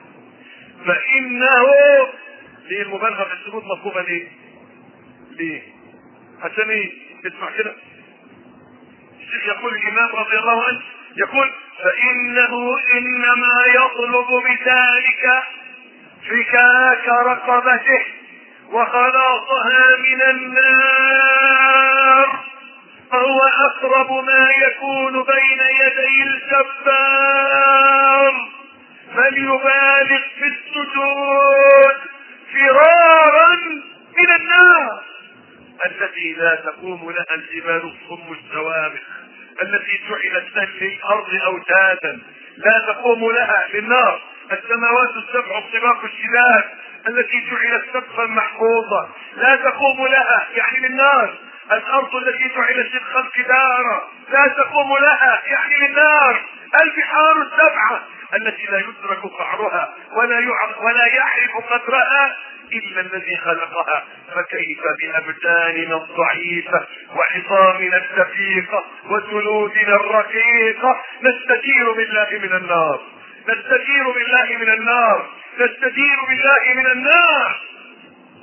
فإنه ليه المبالغة في السجود مطلوبة ليه؟ عشان ايه؟ اسمع كده الشيخ يقول الإمام رضي الله عنه يقول فإنه إنما يطلب بذلك فكاك رقبته وخلاصها من النار فهو أقرب ما يكون بين يدي الجبار فليبالغ في السجود فرارا من النار التي لا تقوم لها الجبال الصم السوابق التي جعلت للأرض أوتادا لا تقوم لها للنار السماوات السبع الطباق الشداد التي جعلت سقفا محفوظا لا تقوم لها يعني للنار الأرض التي جعلت للخلق دارا لا تقوم لها يعني للنار البحار السبعة التي لا يدرك قعرها ولا يعرف قدرها إلا الذي خلقها فكيف بأبداننا الضعيفة وعظامنا الدقيقة وجلودنا الرقيقة نستجير بالله من النار نستجير بالله من النار نستجير بالله من النار.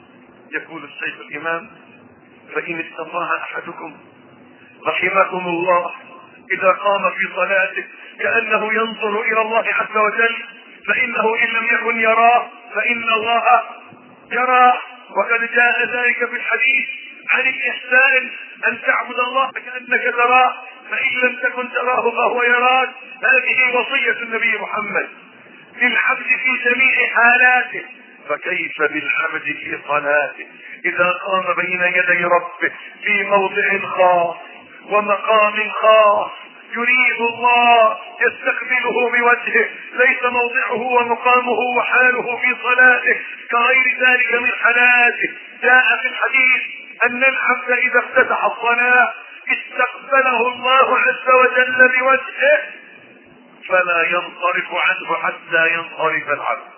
يقول الشيخ الإمام: فإن استطاع أحدكم رحمكم الله إذا قام في صلاته كأنه ينظر إلى الله عز وجل، فإنه إن لم يكن يراه فإن الله يراه. وقد جاء ذلك في الحديث عن الإحسان أن تعبد الله كأنك تراه، فإن لم تكن تراه فهو يراك. هذه وصية النبي محمد للعبد في جميع حالاته، فكيف بالعبد في صلاته إذا قام بين يدي ربه في موضع خاص ومقام خاص يريد الله يستقبله بوجهه، ليس موضعه ومقامه وحاله في صلاته كغير ذلك من حالاته. جاء في الحديث أن العبد إذا افتتح الصلاة استقبله الله عز وجل بوجهه فلا ينصرف عنه حتى ينصرف العبد.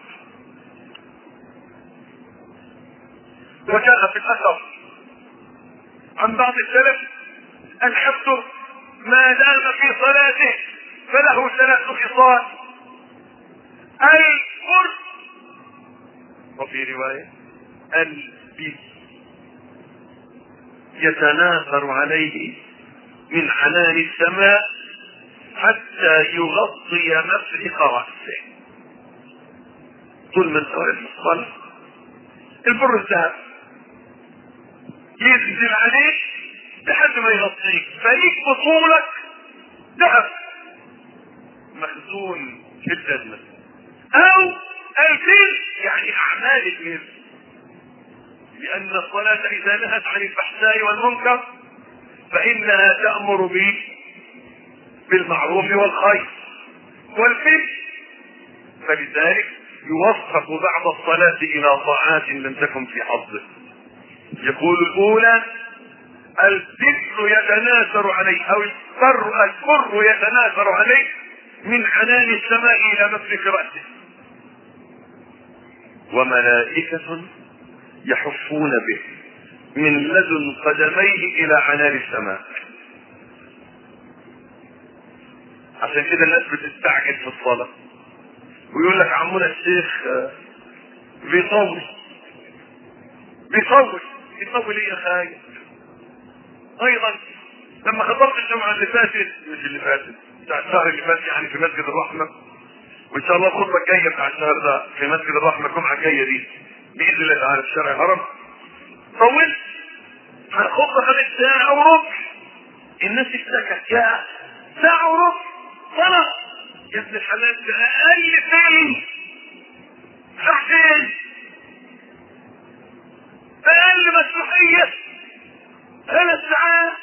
وجاء في الأثر عن بعض السلف: العبد ما دام في صلاته فله 3 خصال: الفرد، وفي رواية البيت، يتناثر عليه من عنان السماء حتى يغطي مفرق رأسه. طول من صلاة الصلاة البر الذهب ينزل عليك لحد ما يغطيك، فليك بطولك ذهب مخزون في الجنة. او البر يعني اعمال البر، لان الصلاة اذا نهت عن الفحشاء والمنكر فانها تأمر بالمعروف والخير والبر، فلذلك يوفق بعد الصلاة الى طاعات لم تكن في حظه. يقول الأولى: البر يتناثر عليه، أو البر يتناثر عليه من عنان السماء إلى مفرق رأسه، وملائكة يحفون به من لدن قدميه إلى عنان السماء. عشان كده الناس بتستعجل في الصلاة ويقول لك عمونا الشيخ بيطول ايه يا خايف؟ ايضا لما خطبت الجمعة اللي فاتت، مش اللي فاتت، بتاع الشهر اللي فات، يعني في مسجد الرحمة، وان شاء الله الخطبة الجاية بتاع الشهر ده في مسجد الرحمة الجمعة الجاية دي بإذن الله تعالى في شارع الهرم. طولت الخطبة، خدت ساعة وربع، الناس اشتكت: يا ساعة وربع صلاة يا ابن الحلال، ده اقل فين ساعتين، اقل مسرحية 3 ساعات،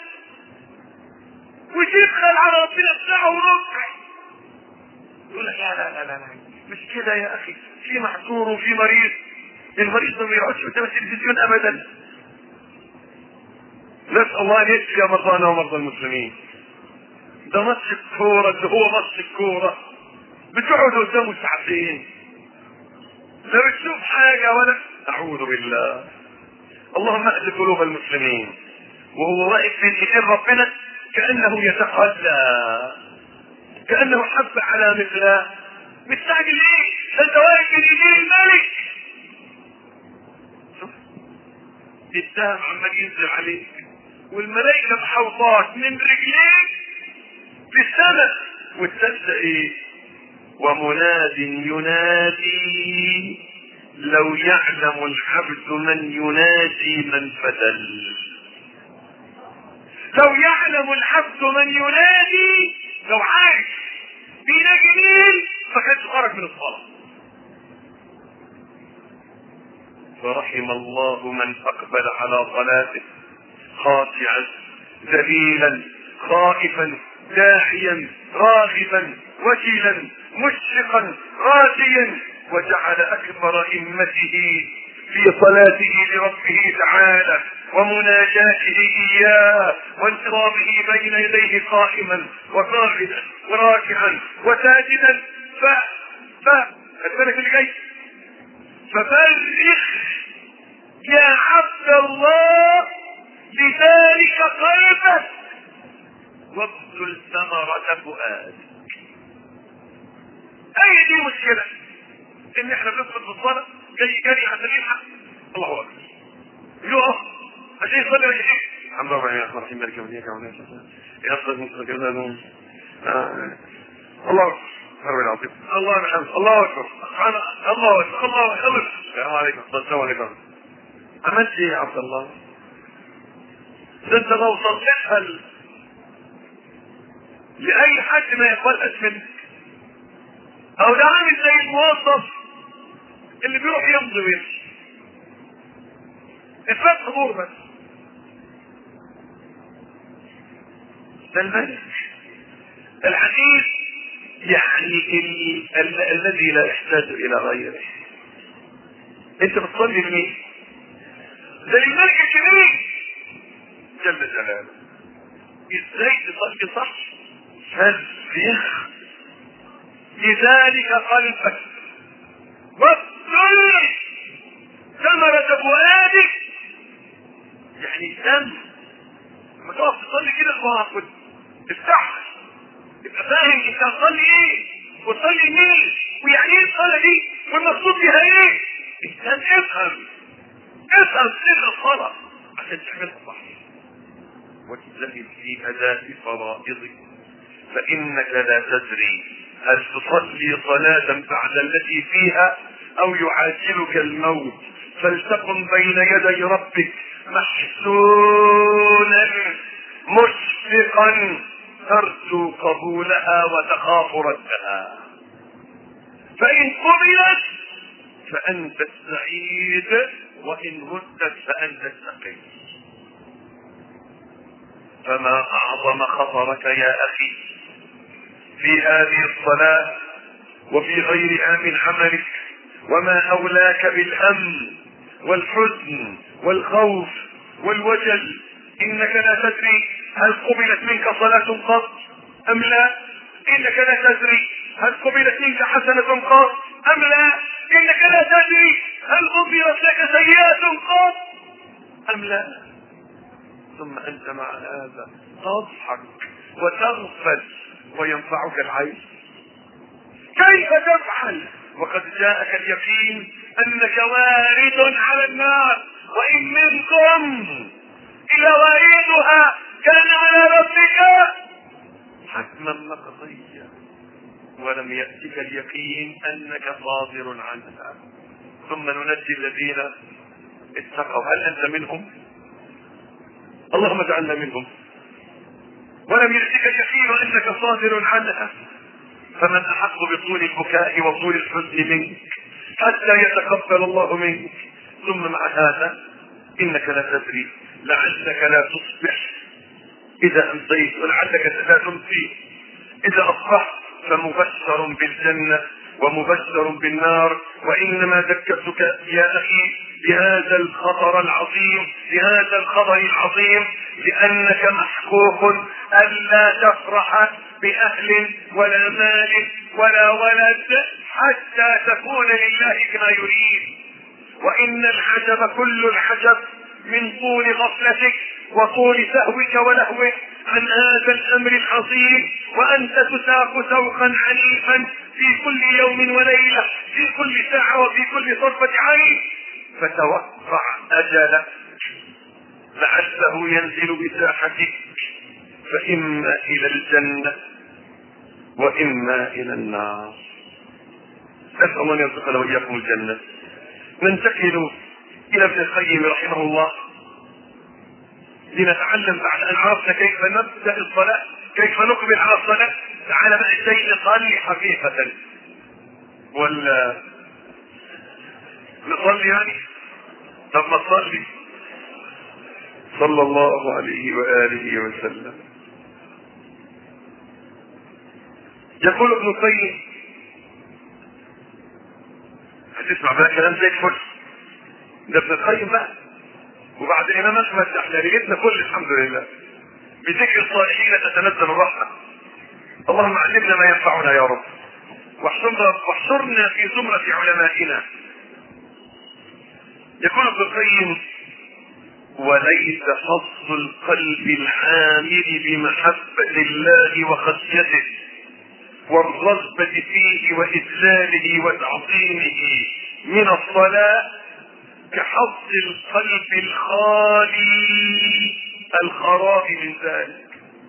وتبخل على ربنا بساعة وربع. يقول لك لا مش كده يا اخي، في محظور وفي مريض، المريض ما يقعدش قدام التلفزيون ابدا. نسأل الله ان يشفي مرضانا ومرضى المسلمين. ده ماتش الكورة، اللي هو ماتش الكورة بتقعد قدامه ساعتين لا بتشوف حاجة ولا اعوذ بالله. اللهم اهد قلوب المسلمين وهو واقف بين ايدين ربنا كأنه يتخلى، كأنه حب على مثله. مستعجل ليه؟ ده انت واقف بين ايدين الملك، شوف السهم عمال ينزل عليك والملائكة محوطاك من رجليك في السماء، والثالثة ايه؟ ومناد ينادي لو يعلم العبد من ينادي من فتل. لو يعلم العبد من ينادي، لو عارف بينادي مين فكانش خرج من الصلاة. فرحم الله من اقبل على صلاته خاشعا ذليلا خائفا داعيا راغبا وجلا مشفقا راجيا، وجعل اكبر همته في صلاته لربه تعالى ومناجاته اياه وانصرافه بين يديه قائما وقاعدا وراكعا وساجدا. خلي بالك اللي جاي: فبرخ يا عبد الله لذلك قلبك وابذل ثمرة فؤادك. اي دي مشكلة ان احنا بندخل في الصلاة جاي عشان نلحق الله اكبر، يقف عشان يصلي ركعتين. الحمد لله يا اخي مالك يوم الدين كمان يا اصلك مستقيم الله اكبر العظيم الله الحمد الله اكبر سبحان الله اكبر الله اكبر. السلام عليكم. السلام عليكم. عملت ايه يا عبد الله؟ ده انت لو صليتها لاي حد ما يقبلش منك، او ده عامل زي الموظف اللي بيروح يمضي ويمشي اثبات حضور بس. ده الملك الحديث يعني الذي لا يحتاج الى غيره. انت بتصلي لمين؟ ده الملك الكبير جل جلاله. ازاي تصلي صح؟ فزخ لذلك قلبك وابذل ثمرة فؤادك. يعني الدم لما تقف تصلي كده المواقف افتحها، تبقى فاهم انت هتصلي ايه وتصلي مين ويعني ايه الصلاة دي والمقصود بها ايه. انت افهم سر الصلاة عشان تعملها صح. واجتهد في اداء فرائضك فانك لا تدري هل تصلي صلاة بعد التي فيها او يعاجلك الموت فلتقم بين يدي ربك محزونا مشفقا ترجو قبولها وتخاف ردها. فان قبلت فانت السعيد وان ردت فانت السقيم. فما اعظم خطرك يا اخي في هذه الصلاة وفي غيرها من عملك، وما اولاك بالهم والحزن والخوف والوجل. انك لا تدري هل قبلت منك صلاة قط ام لا، انك لا تدري هل قبلت منك حسنة قط ام لا، انك لا تدري هل غفرت لك سيئات قط ام لا. ثم انت مع هذا تضحك وتغفل وينفعك العيش. كيف تفعل وقد جاءك اليقين انك وارد على النار وان منكم الا واردها كان على ربك حتما مقضيا ولم يأتك اليقين انك صادر عنها. ثم ننجي الذين اتقوا. هل انت منهم؟ اللهم اجعلنا منهم. ولم يأتك اليقين انك صادر عنها فمن احق بطول البكاء وطول الحزن منك حتى يتقبل الله منك. ثم مع هذا انك لا تدري لعلك لا تصبح اذا امسيت ولعلك لا تمسي اذا اصبحت. فمبشر بالجنة ومبشر بالنار. وانما ذكرتك يا اخي بهذا الخطر العظيم لانك محكوك الا تفرح باهل ولا مال ولا ولد حتى تكون لله كما يريد. وان العجب كل العجب من طول غفلتك وطول سهوك ولهوك عن هذا الامر العظيم، وانت تساق سوقا عنيفا في كل يوم وليلة في كل ساعة وفي كل طرفة عين. فتوقع اجلك لعله ينزل بساحتك فاما الى الجنة واما الى النار. نسأل الله ان يرزقنا واياكم الجنة. ننتقل الى ابن القيم رحمه الله لنتعلم بعد ان عرفنا كيف نبدأ الصلاة كيف نقبل على الصلاة. تعالى بقى ازاي نصلي حقيقة. ولا نصلي يعني؟ طب ما تصلي. صلى الله عليه وآله وسلم. يقول ابن القيم، هتسمع بقى كلام زي الفل ده ابن القيم بقى، وبعد الامام احمد احنا ليلتنا كل الحمد لله بذكر الصالحين تتنزل الرحمه. اللهم علمنا ما ينفعنا يا رب واحشرنا في زمرة علمائنا. يقول ابن القيم: وليس حظ القلب العامل بمحبة الله وخشيته والرغبة فيه وإجلاله وتعظيمه من الصلاة كحظ القلب الخالي الخراب من ذلك.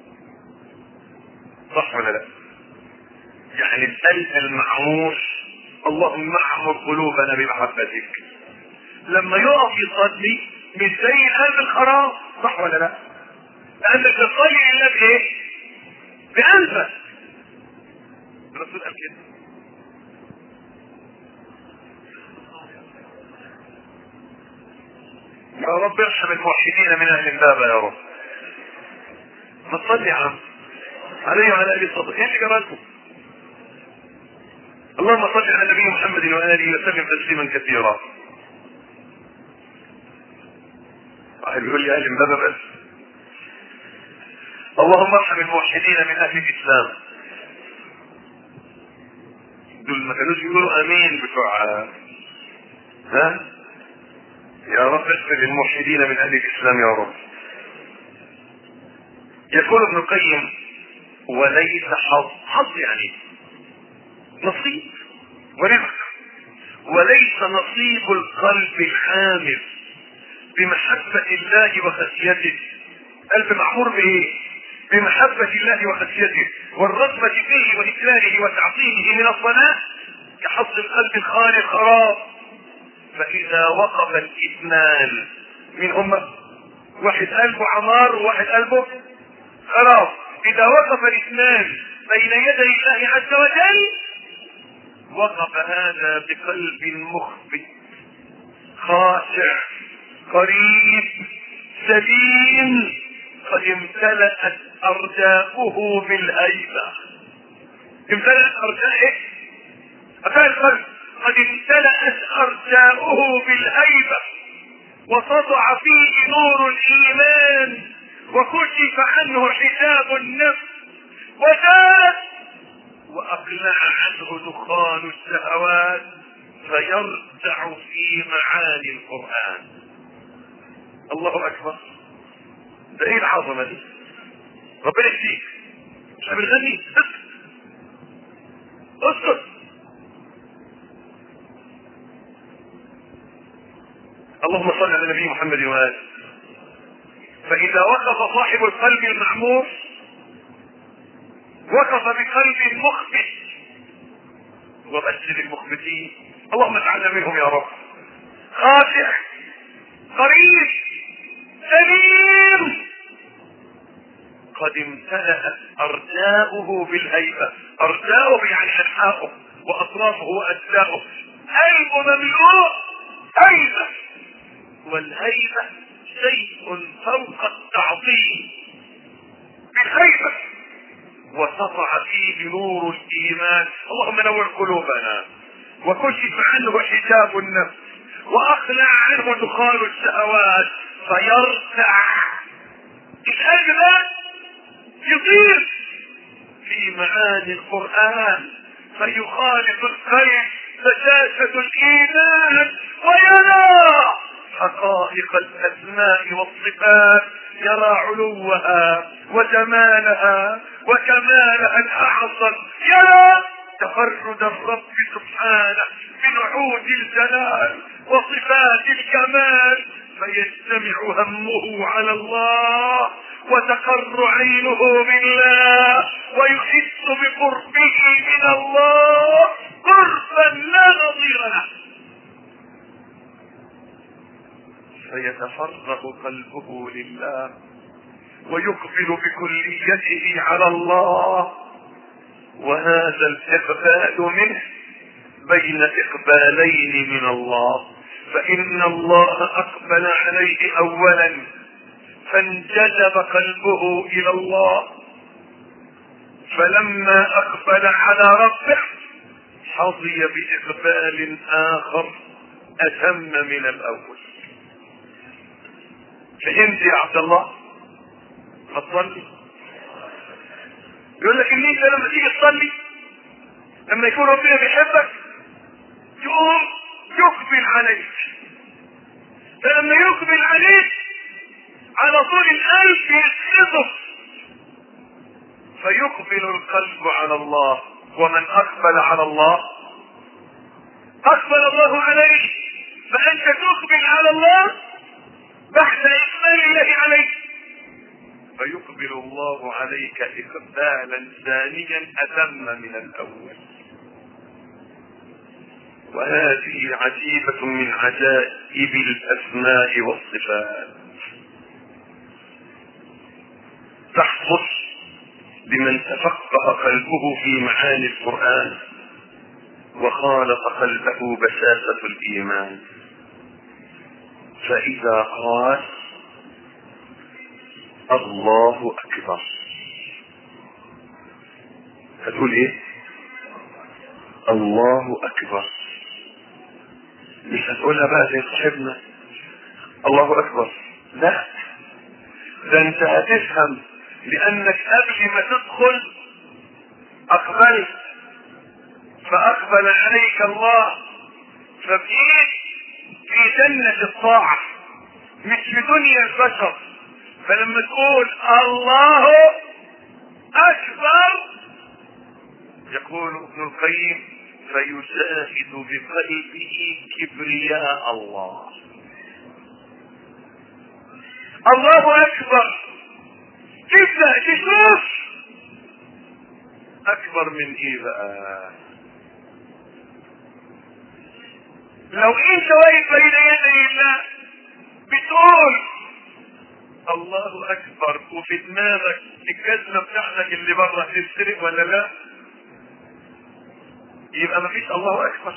صح ولا لا؟ يعني القلب المعمور، اللهم اعمر قلوبنا بمحبتك، لما يقف يصلي مش زي القلب الخراب. صح ولا لا؟ لانك تصلي لله بايه؟ بقلبك. الرسول قال كده. يا رب ارحم الموحدين من اهل الباب يا رب. ما تصلي يا عم عليه وعلى اله الصدق. ايه اللي جرالكم؟ اللهم صل على النبي محمد واله وسلم تسليما كثيرا. واحد يقول لي اهل الباب بس. اللهم ارحم الموحدين من اهل الاسلام. دول ما كانوش يقولوا امين بتوع ها؟ يا رب اغفر للموحدين من اهل الاسلام يا رب. يقول ابن القيم وليس حظ يعني نصيب ورزق، وليس نصيب القلب الحامل بمحبة الله وخشيته. قلب معمور بايه؟ بمحبة الله وخشيته والرغبة فيه وإكراله وتعظيمه من الصلاة، كحظ القلب الخالي الخراب. فإذا وقف الاثنان من هما، واحد قلبه عمار وواحد قلبه خراب، إذا وقف الاثنان بين يدي الله عز وجل، وقف هذا بقلب مخبت خاشع قريب سليم، قد امتلأت أرجاؤه بالهيبة. امتلأت أرجاؤه أفعل القلب، قد امتلأت أرجاؤه بالهيبة، وسطع فيه نور الإيمان، وكشف عنه حجاب النفس، وزاد وأقلع عنه دخان الشهوات، فيرجع في معاني القرآن. الله أكبر. ده ايه العظمة دي؟ ربنا يهديك. مش بنغني؟ اسكت. اللهم صل على النبي محمد وآله. فإذا وقف صاحب القلب المعمور، وقف بقلب مخبت، وبشر المخبتين، اللهم اجعلنا منهم يا رب. خاشع قريب سليم، قد امتلأت أرجاؤه بالهيبة. أرجاؤه يعني أنحاؤه وأطرافه وأجزاؤه. قلبه مملوء هيبة، والهيبة شيء فوق التعظيم بالهيبة، وسطع فيه نور الإيمان. اللهم نور قلوبنا، وكشف عنه حجاب النفس، وأقلع عنه دخان الشهوات، فيرتع القلب ده، يطير في معاني القرآن، فيخالط القلب بشاشة الإيمان، ويرى حقائق الأسماء والصفات، يرى علوها وجمالها وكمالها الأعظم، يرى تفرد الرب سبحانه بنعوت الجلال وصفات الكمال، فيجتمع همه على الله وتقر عينه بالله، ويحس بقربه من الله قربا لا نظير له، فيتفرغ قلبه لله ويقبل بكليته على الله. وهذا الاقبال منه بين اقبالين من الله، فإن الله أقبل عليه أولا فانجذب قلبه إلى الله، فلما أقبل على ربه حظي بإقبال آخر أتم من الأول. فهمت يا عبد الله؟ هتصلي؟ يقول لك ان انت لما تيجي تصلي، لما يكون ربنا بيحبك يقوم يقبل عليك، فلما يقبل عليك على طول القلب يسقطه، فيقبل القلب على الله. ومن اقبل على الله اقبل الله عليه، فانت تقبل على الله بعد اقبال الله عليك، فيقبل الله عليك اقبالا ثانيا اتم من الاول. وهذه عجيبة من عجائب الاسماء والصفات، تحصل لمن تفقه قلبه في معاني القرآن وخالط قلبه بساسة الإيمان. فإذا قال الله أكبر هتقول إيه؟ الله أكبر. مش هتقولها بقى زي صاحبنا الله أكبر، لا، ده أنت هتفهم، لأنك قبل ما تدخل أقبلت، فأقبل عليك الله، فبقيت في جنة الطاعة مش في دنيا البشر. فلما تقول الله أكبر، يقول ابن القيم فيشاهد بقلبه كبرياء الله. الله أكبر، تبدأ تشوف أكبر من إيه بقى. لو انت واقف بين يدي الله بتقول الله اكبر وفي دماغك الجزمه بتاعتك اللي بره تسرق ولا لا، يبقى مفيش الله اكبر.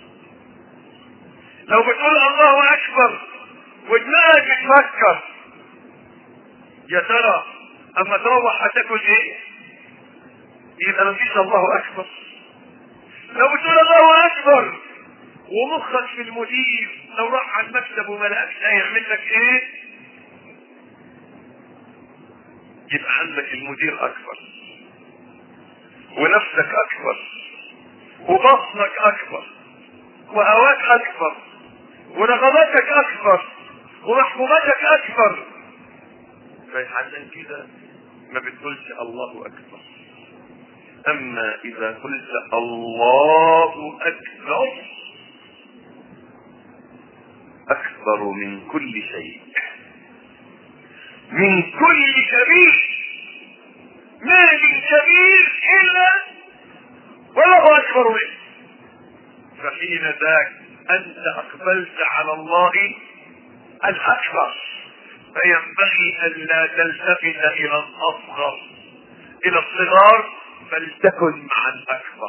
لو بتقول الله اكبر ودماغك بتفكر يا ترى اما تروح هتاكل ايه، يبقى مفيش الله اكبر. لو بتقول الله اكبر ومخك في المدير، لو راح على المكتب وما لقاش هيعمل لك ايه، يبقى عندك المدير اكبر، ونفسك اكبر، وبطنك اكبر، وهواك اكبر، ورغباتك اكبر، ومحبوباتك اكبر. فعشان كده ما بتقولش الله اكبر. اما اذا قلت الله اكبر، اكبر من كل شيء، من كل كبير، ما من كبير الا والله اكبر منه. فحين ذاك انت اقبلت على الله الاكبر، فينبغي ان لا تلتفت الى الاصغر، الى الصغار، بل تكن مع الاكبر.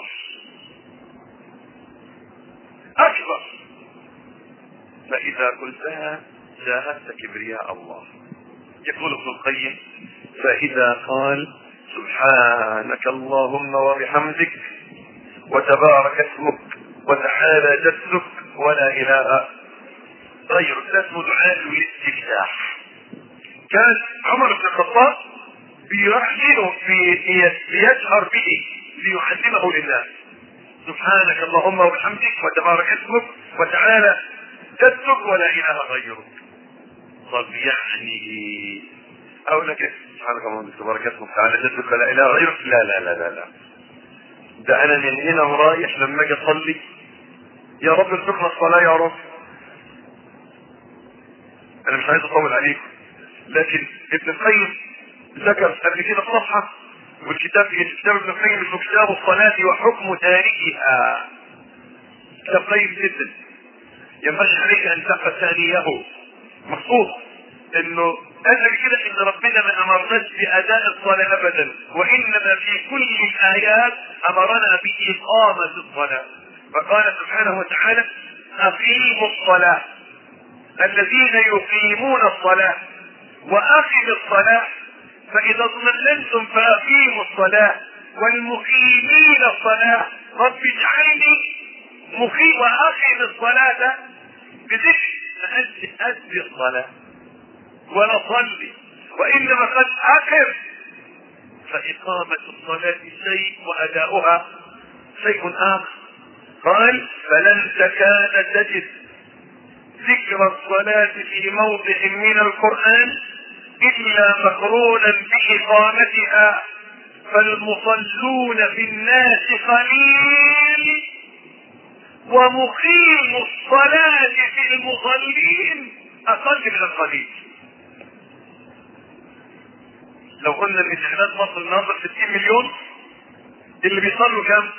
اكبر، فاذا قلتها شاهدت كبرياء الله. يقول ابن القيم فاذا قال سبحانك اللهم وبحمدك وتبارك اسمك وتعالى جدك ولا اله غيرك، ده اسمه دعاء الاستفتاح. كان عمر بن الخطاب بيرحله بيجهر به ليعلمه لله، سبحانك اللهم وبحمدك وتبارك اسمك وتعالى جدك ولا اله غيرك. طب يعني اقول لك سبحانك اللهم وبحمدك اسمك وتعالى جدك ولا اله غيرك؟ لا لا لا لا لا، ده انا من هنا ورايح لما اجي اصلي يا رب ارزقنا الصلاه يا رب. انا مش عايز اطول عليكم، لكن ابن القيم ذكر قبل كده الصفحه، والكتاب كتاب ابن القيم اسمه كتاب الصلاه وحكم تاركها. كتاب قيم جدا، ينبغي عليك ان تقرا ثانيه. مقصود انه قال كده ان ربنا ما امرناش باداء الصلاه ابدا، وانما في كل الايات امرنا باقامه الصلاه. فقال سبحانه وتعالى اقيموا الصلاه، الذين يقيمون الصلاه واقم الصلاه، فاذا اطمئنتم فاقيموا الصلاه، والمقيمين الصلاه رب اجعلني مقيم، واقم الصلاه بذكر أدي الصلاة ونصلي، وإنما قد أقم، فإقامة الصلاة شيء وأداؤها شيء آخر. قال فلن تكاد تجد ذكر الصلاة في موضع من القرآن إلا مقرونا بإقامتها، فالمصلون في الناس قليل ومقيم الصلاة في المصلين اقل من القليل. لو قلنا ان شهادات مصر النهارده 60 مليون، اللي بيصلوا كام؟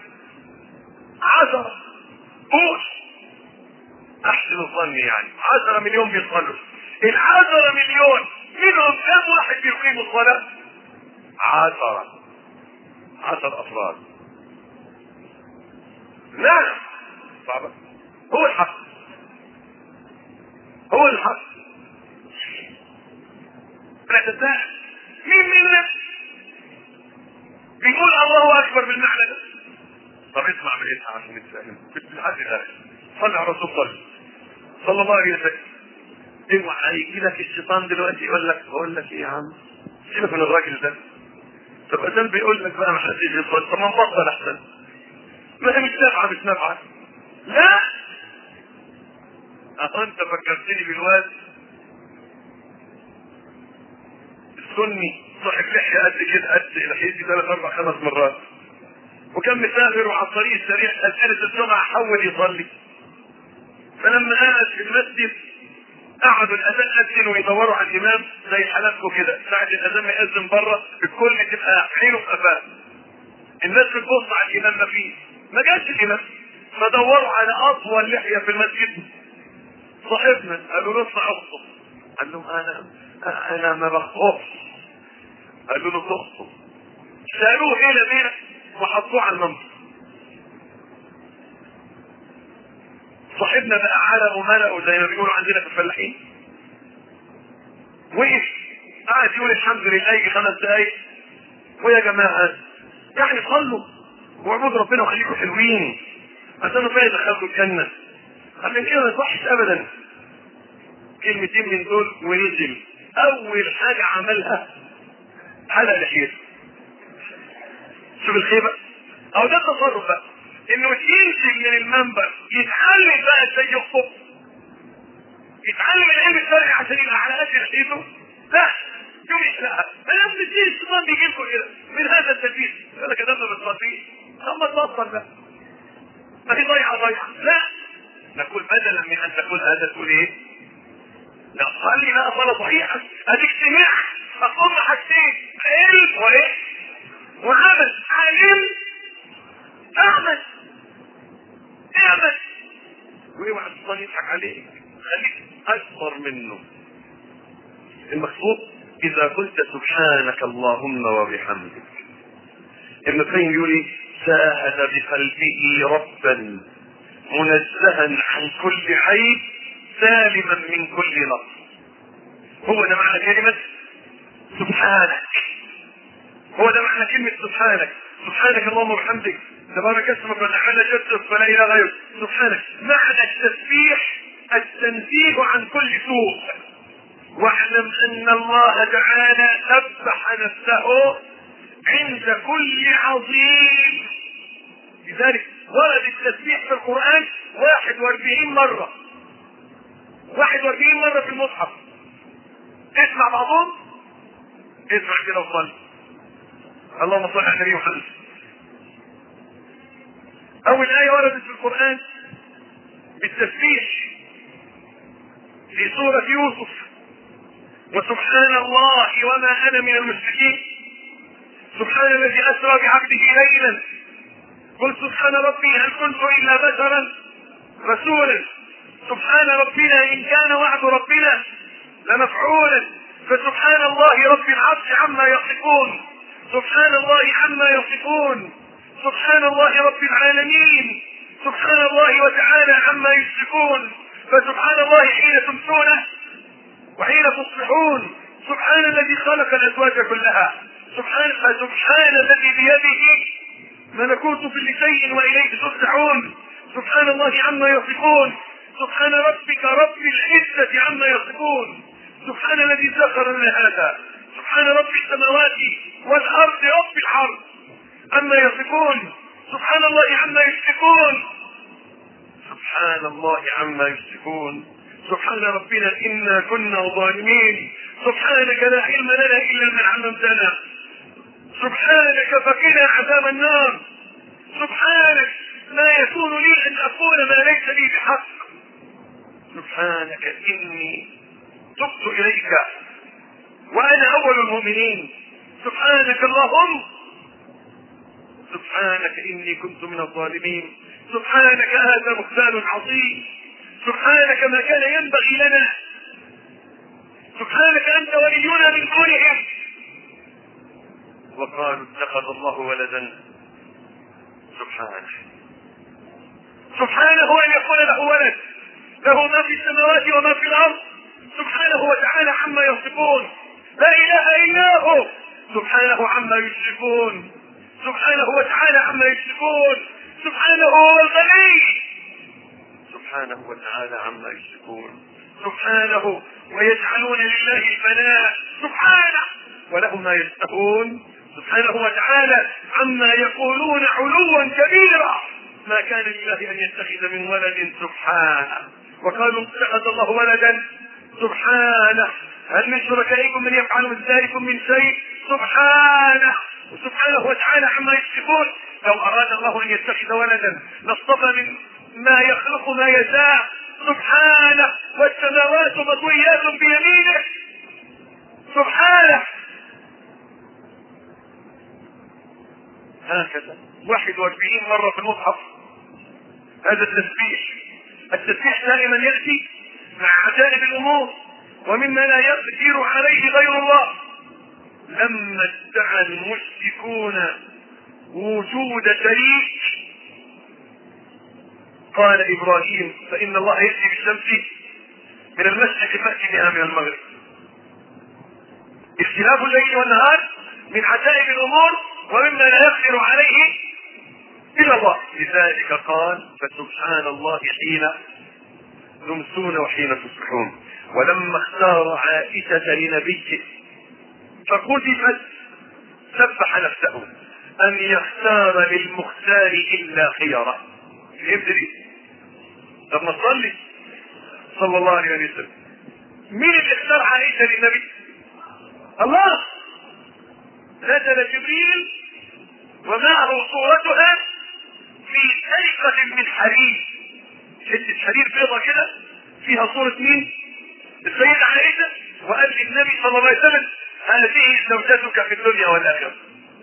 10. قول احسن الظن يعني 10 مليون بيصلوا. ال10 مليون منهم كم واحد بيقيم الصلاة؟ 10 افراد. نعم صعبة. هو الحق، هو الحق. لا تتساءل مين منا بيقول الله اكبر بالمعنى ده؟ طب اسمع بالاسمع عشان نتفاهم بالحد ده. صلى على الرسول صلى الله عليه وسلم. اوعى يجي لك الشيطان دلوقتي يقول لك بقول لك ايه يا عم سيبك من الراجل ده. طب ده بيقول لك بقى ما حدش يصلي، طب ما نبطل احسن، ما هي مش نافعه مش نافعه. لا انت فكرتني بالواد السني صاحب لحيه قد كده، قد لحيتي 3 4 5 مرات، وكان مسافر وعلى الطريق السريع كانت الجمعه حول يصلي. فلما قعد في المسجد قعدوا الاذان اذن ويدوروا على الامام زي حالاتكم كده، ساعه الاذان يأذن بره الكل تبقى عينه في قفاه، الناس بتبص على الامام ما فيه، ما جاش الامام، فدوروا على اطول لحيه في المسجد. صاحبنا قالوا له اطلع اخطب، قال لهم انا ما بخطبش. قالوا له تخطب، سالوه ايه لمين وحطوه على المنبر. صاحبنا بقى علق وملأ زي ما بيقولوا عندنا في الفلاحين، وقف قاعد يقول الحمد لله يجي 5 دقايق، ويا جماعه يعني صلوا واعبدوا ربنا وخليكم حلوين عشان ربنا يدخلكم الجنه، عشان كده ما يصحش ابدا. كلمتين من دول ونزل اول حاجه عملها حلق لحيته. شوف الخيبه، او ده التصرف بقى انه ينزل من المنبر يتعلم بقى ازاي يخطب، يتعلم العلم الشرعي عشان يبقى على قد لحيته. لا شوف يحلقها، ما لازم تصير الشيطان بيجي لكم كده من هذا التدبير يقول لك ده ما بتصليش، اما تبطل بقى ما هي ضيعه. لا نقول بدلا من ان تقول هذا تقول ايه؟ لا صلي لا صلاه صحيحه. اديك سمعت اقوم حاجتين، علم وايه؟ وعمل. علم اعمل، واوعى الشيطان يضحك عليك، خليك اكبر منه. المقصود اذا قلت سبحانك اللهم وبحمدك. ابن القيم يقول شاهد بقلبه ربا منزها عن كل عيب سالما من كل نقص. هو ده معنى كلمة سبحانك، هو ده معنى كلمة سبحانك. سبحانك اللهم وبحمدك تبارك اسمك وتعالى جدك فلا اله غيرك. سبحانك معنى التسبيح التنزيه عن كل سوء. واعلم ان الله تعالى سبح نفسه عند كل عظيم. لذلك ورد التسبيح في القرآن 41 مرة، 41 مرة في المصحف. اسمع بعضهم، اسمع كده وصلي. اللهم صل على النبي محمد. اول آية وردت في القرآن بالتسبيح في سورة يوسف، وسبحان الله وما انا من المشركين. سبحان الذي اسرى بعبده ليلا، قل سبحان ربي هل كنت الا بشرا رسولا. سبحان ربنا ان كان وعد ربنا لمفعولا. فسبحان الله رب العرش عما يصفون، سبحان الله عما يصفون، سبحان الله رب العالمين، سبحان الله وتعالى عما يشركون. فسبحان الله حين تمسون وحين تصبحون. سبحان الذي خلق الازواج كلها. فسبحان الذي بيده ملكوت كل شيء واليه ترجعون. سبحان الله عما يصفون. سبحان ربك رب العزة عما يصفون. سبحان الذي سخر لنا هذا. سبحان رب السماوات والارض رب العرش عما يصفون. سبحان الله عما يشركون. سبحان الله عما يشركون. سبحان ربنا إنا كنا ظالمين. سبحانك لا علم لنا إلا ما علمتنا. سبحانك فقنا عذاب النار. سبحانك ما يكون لي ان اقول ما ليس لي بحق. سبحانك اني تبت اليك وانا اول المؤمنين. سبحانك اللهم، سبحانك اني كنت من الظالمين. سبحانك هذا بهتان عظيم. سبحانك ما كان ينبغي لنا. سبحانك انت ولينا من دونهم. وقالوا اتخذ الله ولدا. سبحانه، سبحانه ان يكون له ولد، له ما في السماوات وما في الارض. سبحانه وتعالى عما يصفون، لا اله الا هو. سبحانه عما يشركون، سبحانه وتعالى عما يشركون. سبحانه هو الغني، سبحانه وتعالى عما يشركون. سبحانه ويجعلون لله البنات، سبحانه ولهم ما يشتهون. سبحانه وتعالى عما يقولون علوا كبيرا. ما كان لله ان يتخذ من ولد، سبحانه. وقالوا اتخذ الله ولدا، سبحانه. هل من شركائكم من يفعل من ذلك من شيء؟ سبحانه. وسبحانه وتعالى عما يشركون. لو اراد الله ان يتخذ ولدا لاصطفى من ما يخلق ما يشاء. سبحانه. والسماوات مطويات بيمينه، سبحانه. هكذا 41 مرة في المصحف هذا التسبيح. التسبيح دائما يأتي مع عجائب الأمور ومما لا يقدر عليه غير الله. لما ادعى المشركون وجود شريك قال إبراهيم فإن الله يأتي بالشمس من المشرق فأتي بها من المغرب. اختلاف الليل والنهار من عجائب الأمور ومما لا يقدر عليه إلا الله. لذلك قال فسبحان الله حين تمسون وحين تصبحون. ولما اختار عائشة لنبيه فقذفت سبح نفسه أن يختار للمختار إلا خيره. فهمت لي؟ طب ما تصلي صلى الله عليه وسلم. مين اللي اختار عائشة للنبي؟ الله. نزل جبريل ومعه صورتها في سرقة من حرير، حتة حرير بيضة كده فيها صورة مين؟ السيدة عائشة. وقال للنبي صلى الله عليه وسلم هذه زوجتك في الدنيا والآخرة.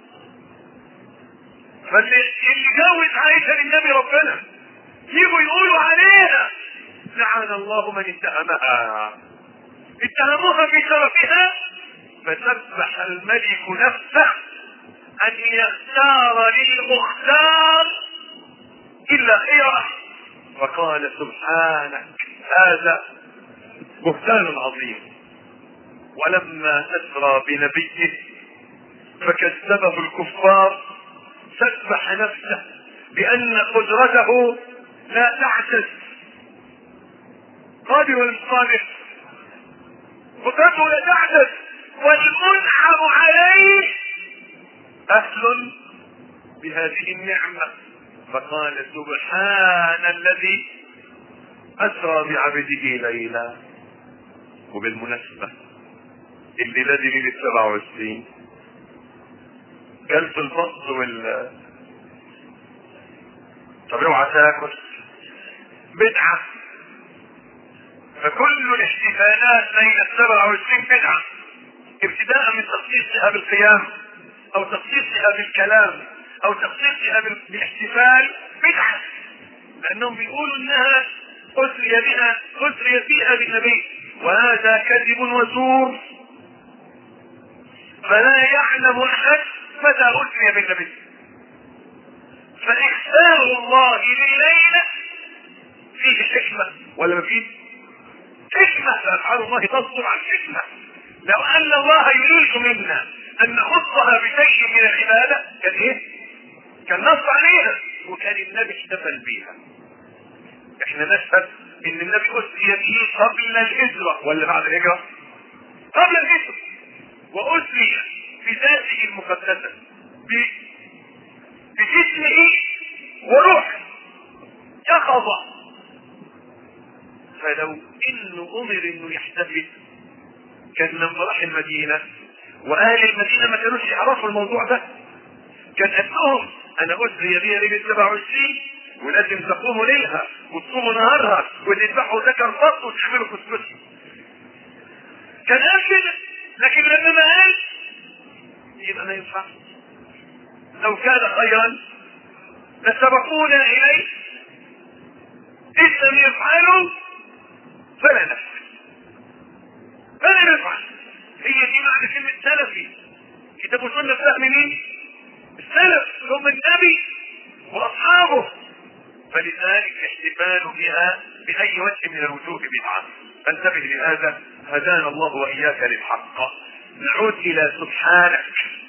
فاللي جوز عائشة للنبي ربنا يجوا يقولوا عليها لعن الله من اتهمها، اتهموها في شرفها. فسبح الملك نفسه ان يختار للمختار الا خيره. وقال سبحانك هذا بهتان عظيم. ولما اسرى بنبيه فكذبه الكفار سبح نفسه بان قدرته لا تعجز. قادر ولا مش قادر؟ قدرته لا تعجز. والمنعم عليه اهل بهذه النعمة. فقال سبحان الذي اسرى بعبده ليلا. وبالمناسبة الليلة دي ليلة 27 جلس الفضل طب اوعى تاكل بدعة. فكل الاحتفالات ليلة 27 بدعة، ابتداء من تخصيصها بالقيام او تخصيصها بالكلام او تخصيصها بالاحتفال بدعة، لانهم بيقولوا انها اسري فيها بالنبي، وهذا كذب وزور. فلا يعلم احد متى اسري بالنبي. فاختار الله لليلة فيه حكمة ولا ما فيه حكمة؟ فافعال الله تصدر عن حكمة. لو ان الله يريد منا ان نخصها بشيء من العبادة كان ايه؟ كان نص عليها وكان النبي احتفل بيها. احنا نشهد ان النبي اسري به قبل الهجرة ولا بعد الهجرة؟ قبل الهجرة. واسري بذاته المقدسة بجسمه وروحه يقظة. فلو انه امر انه يحتفل كان لما راح المدينة واهل المدينة ما كانوش يعرفوا الموضوع ده، كان قال لهم انا اسري بي ليلة 27 ولازم تقوموا ليلها وتصوموا نهارها وتذبحوا ذكر بط وتعملوا كسكسي. كان قال كده، لكن لما ما قالش يبقى ما ينفعش. لو كان خيرا لسبقونا اليه، ان لم يفعلوا فلا نفعل. فلا نفعل، هي دي معنى كلمة سلفي. كتاب السنة فهم مين؟ السلف هم النبي واصحابه. فلذلك احتفال بها باي وجه من الوجوه بدعة. فانتبه لهذا، هدانا الله واياك للحق. نعود الى سبحانك.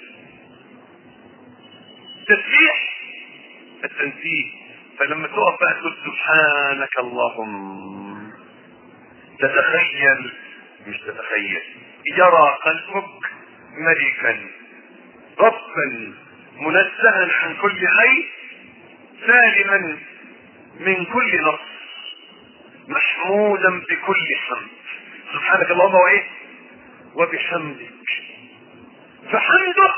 تسبيح التنزيه. فلما تقف بقى تقول سبحانك اللهم، تتخيل، مش تتخيل، يرى قلبك ملكا ربا منزها عن كل عيب، سالما من كل نقص، محمودا بكل حمد. سبحانك اللهم وايه؟ وبحمدك. فحمده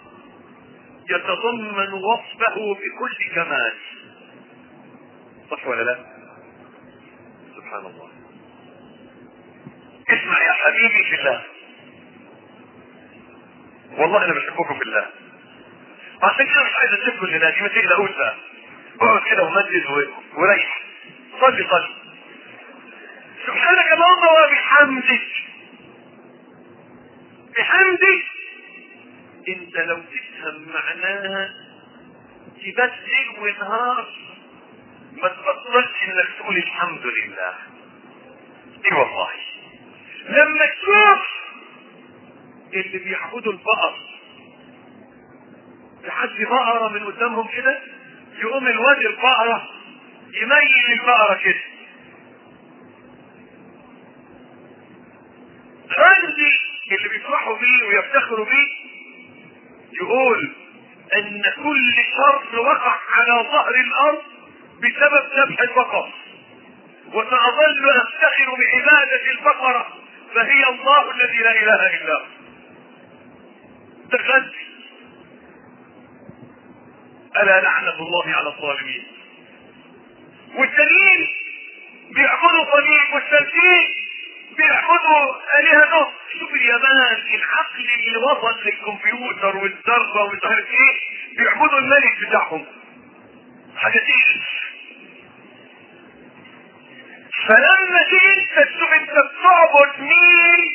يتضمن وصفه بكل كمال. صح ولا لا؟ سبحان الله. اسمع يا حبيبي في الله، والله انا بحبكم في الله، عشان كده مش عايز اسيبكم لله دي، ما تقلقوش بقى. اقعد كده ومجد وريح، صلي. سبحانك اللهم وبحمدك. بحمدك انت لو تفهم معناها تبدل ونهار ما تبطلش انك تقول الحمد لله. اي والله. لما تشوف اللي بيعبدوا البقر، تحدي بقرة من قدامهم كده، يقوم الواد البقرة يميل البقرة كده، عندي اللي بيفرحوا بيه ويفتخروا بيه يقول ان كل شر وقع على ظهر الارض بسبب ذبح البقر، وسأظل افتخر بعبادة البقرة، فهي الله الذي لا اله الا هو. تخلي الا لعنة الله على الظالمين. والتانيين بيعبدوا طريق، والثالثين بيعبدوا آلهة. شوف اليابان، العقل اللي وصل للكمبيوتر والذرة ومش عارف ايه، بيعبدوا الملك بتاعهم. حاجة ايه؟ فلما تيجي تشوف انت بتعبد مين،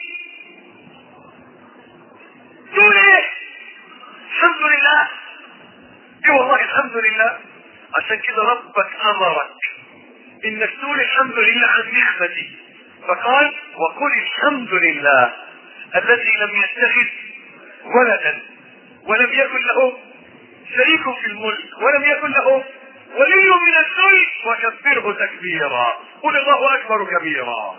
تقول ايه؟ الحمد لله. ايه والله الحمد لله. عشان كده ربك امرك انك تقول الحمد لله عن نعمتي، فقال وقل الحمد لله الذي لم يتخذ ولدا ولم يكن له شريك في الملك ولم يكن له ولي من الذل وكبره تكبيرا. قل الله اكبر كبيرا.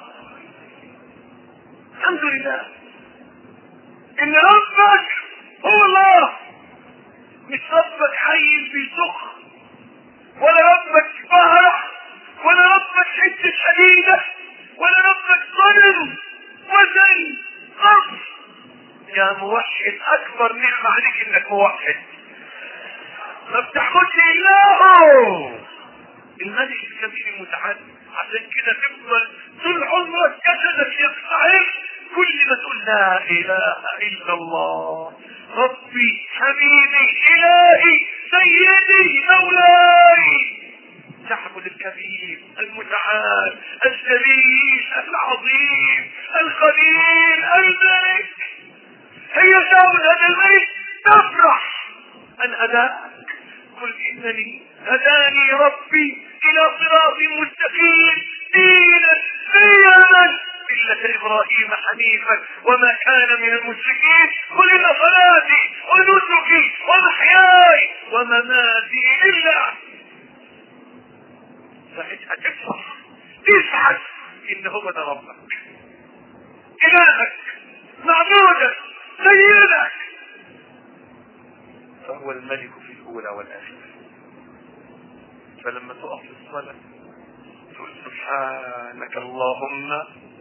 الحمد لله ان ربك هو الله، مش ربك حي في سخر، ولا ربك بهرة، ولا ربك حتة حديدة، ولا ربك ظلم وزن قصر. يا موحد اكبر نعمة عليك انك موحد، ما بتحمدش اله الملك الكبير المتعال. عشان كده تفضل طول عمرك جسدك يقطعك كل ما تقول لا اله الا الله، ربي حبيبي الهي سيدي مولاي. تعبد الكبير المتعال الجليل العظيم الخليل الملك. هي تعبد هذا الملك تفرح ان هداك. قل انني هداني ربي الى صراط مستقيم دينا قيما ملة ابراهيم حنيفا وما كان من المشركين. قل ان صلاتي ونسكي ومحياي ومماتي لله. ساعتها تفرح تسعد ان هو ده ربك الهك معبودك سيدك، فهو الملك في الاولى والاخره. فلما تقف في الصلاة تقول سبحانك اللهم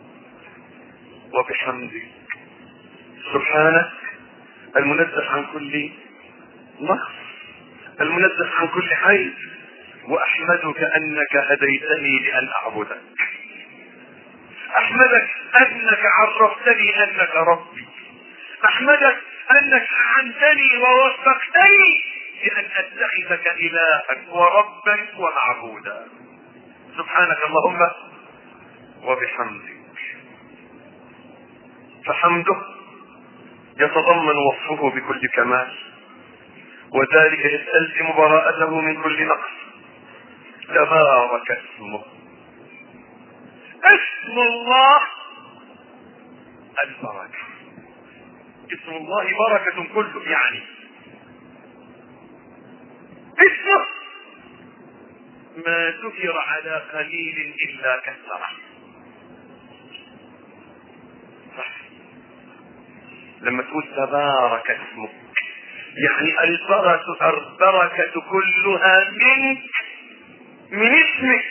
وبحمدك. سبحانك المنزه عن كل نقص، المنزه عن كل عيب، وأحمدك أنك هديتني لأن أعبدك. أحمدك أنك عرفتني أنك ربي. أحمدك أنك أعنتني ووفقتني لأن أتخذك إلها وربا ومعبودا. سبحانك اللهم وبحمدك. فحمده يتضمن وصفه بكل كمال، وذلك يستلزم براءته من كل نقص. تبارك اسمه. اسم الله البركة. اسم الله بركة كله، يعني اسمه ما ذكر على قليل إلا كثره. صح. لما تقول تبارك اسمه يعني البركة كلها من اسمك.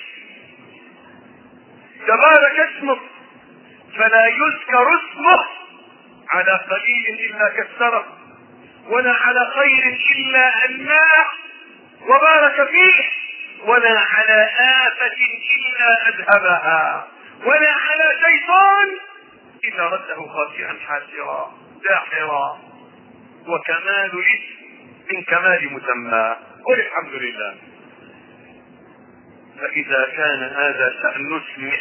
تبارك اسمك، فلا يذكر اسمه على قليل إلا كثره، ولا على خير إلا أناه وبارك فيه، ولا على آفة إلا أذهبها، ولا على شيطان إلا رده خاسئا حاسرا داحرا. وكمال الاسم من كمال مسمى، قل الحمد لله. فإذا كان هذا شأن اسمه،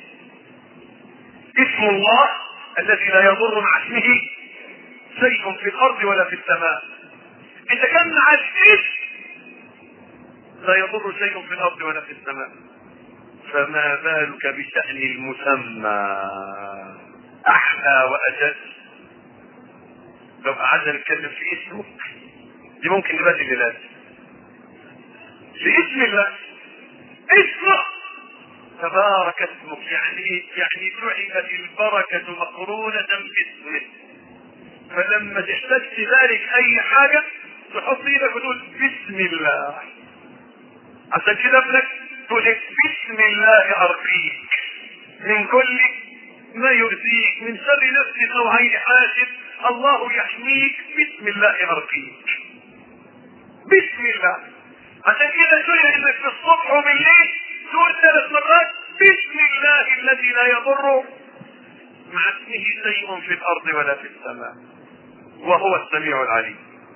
اسم الله الذي لا يضر مع اسمه شيء في الأرض ولا في السماء، إذا كان مع الاسم لا يضر شيء في الأرض ولا في السماء، فما بالك بشأن المسمى أحلى وأجل. لو قعدنا نتكلم في اسمه دي ممكن نبدل الليلات. لاسم الله اسمه تبارك اسمك، يعني جعلت البركة مقرونة باسمه. فلما تحتاج ذلك اي حاجة تحط ايدك وتقول بسم الله. عشان كده ابنك تقول بسم الله ارقيك من كل ما يؤذيك، من شر نفس او عين حاسد الله يحميك. بسم الله ارقيك، بسم الله. عشان كده شوية انك في الصبح وبالليل تقول 3 مرات بسم الله الذي لا يضر مع اسمه شيء في الارض ولا في السماء وهو السميع العليم.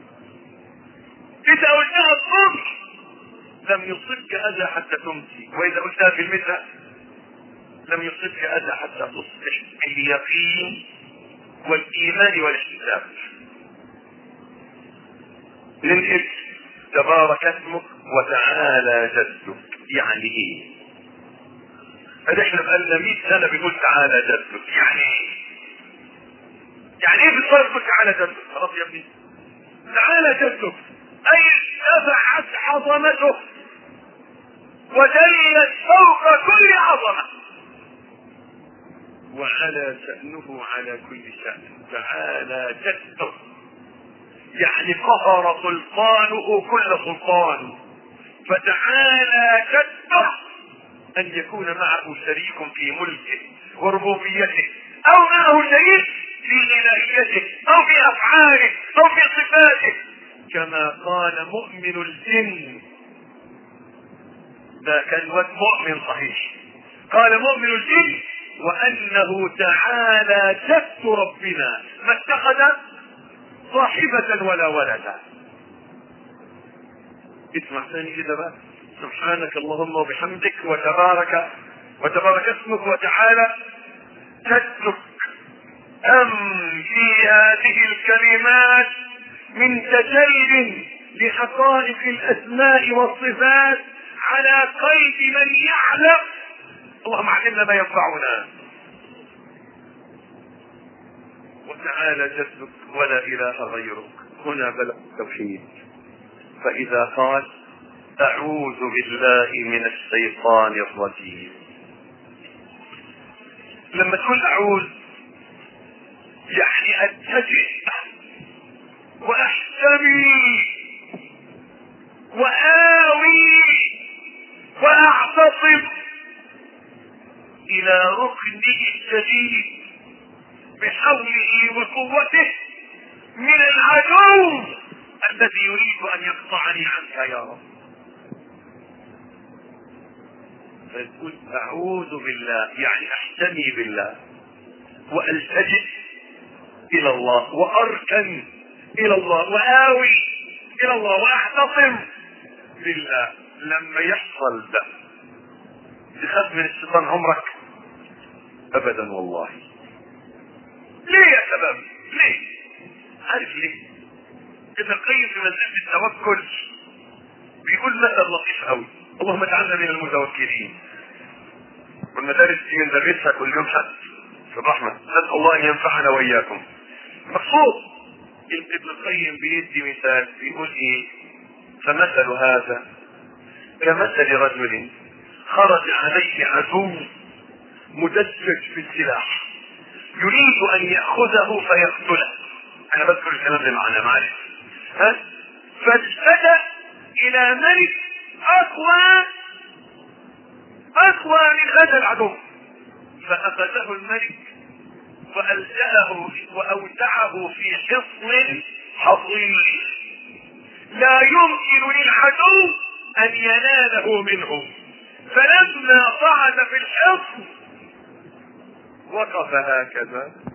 اذا قلتها الصبح لم يصبك اذى حتى تمسي، واذا قلتها في المساء لم يصبك اذى حتى تصبح اليقين والايمان والاحتساب. ننقل تبارك اسمك وتعالى جدك. يعني ايه؟ احنا بقالنا 100 سنة بنقول تعالى جدك. يعني ايه؟ يعني ايه بالصرف تعالى جدك؟ خلاص يا ابني، تعالى جدك اي ارتفعت عظمته وجلت فوق كل عظمة وعلى شأنه على كل شأن. تعالى جدك يعني قهر سلطانه كل سلطان. فتعالى جده ان يكون معه شريك في ملكه وربوبيته، او معه شريك في الهيته او في افعاله او في صفاته، كما قال مؤمن الجن. ده كان مؤمن صحيح. قال مؤمن الجن وانه تعالى جد ربنا ما اتخذ صاحبة ولا ولدا. اسمع ثاني كده بقى. سبحانك اللهم وبحمدك وتبارك اسمك وتعالى جدك. في هذه الكلمات من تجل لحقائق الاسماء والصفات على قيد من يعلم. اللهم علمنا ما ينفعنا. وتعالى جدك ولا اله غيرك. هنا بلغ التوحيد. فاذا قال اعوذ بالله من الشيطان الرجيم، لما تقول اعوذ يعني اتجه واحتمي واوي واعتصم الى ركنه الشديد بحوله وقوته من العدو الذي يريد ان يقطعني عنك يا رب. فتقول اعوذ بالله، يعني احتمي بالله والتجئ الى الله واركن الى الله واوي الى الله واعتصم بالله. لما يحصل ده تخاف من الشيطان عمرك؟ ابدا والله. ليه يا شباب؟ ليه؟ عارف ليه؟ ابن القيم في مسألة التوكل بيقول مثل لطيف قوي، اللهم اجعلنا من المتوكلين. والمدارس دي بندرسها كل يوم حد في الرحمة، نسأل الله ان ينفعنا واياكم. مقصود ابن القيم بيدي مثال، بيقول ايه؟ فمثل هذا كمثل رجل خرج عليه عدو مدجج بالسلاح يريد ان يأخذه فيقتله. انا بذكر الكلام ده معنا معلش. فالتجأ الى ملك اقوى من هذا العدو، فاخذه الملك والجأه واودعه في حصن حصين لا يمكن للعدو ان يناله منه. فلما صعد في الحصن وقف هكذا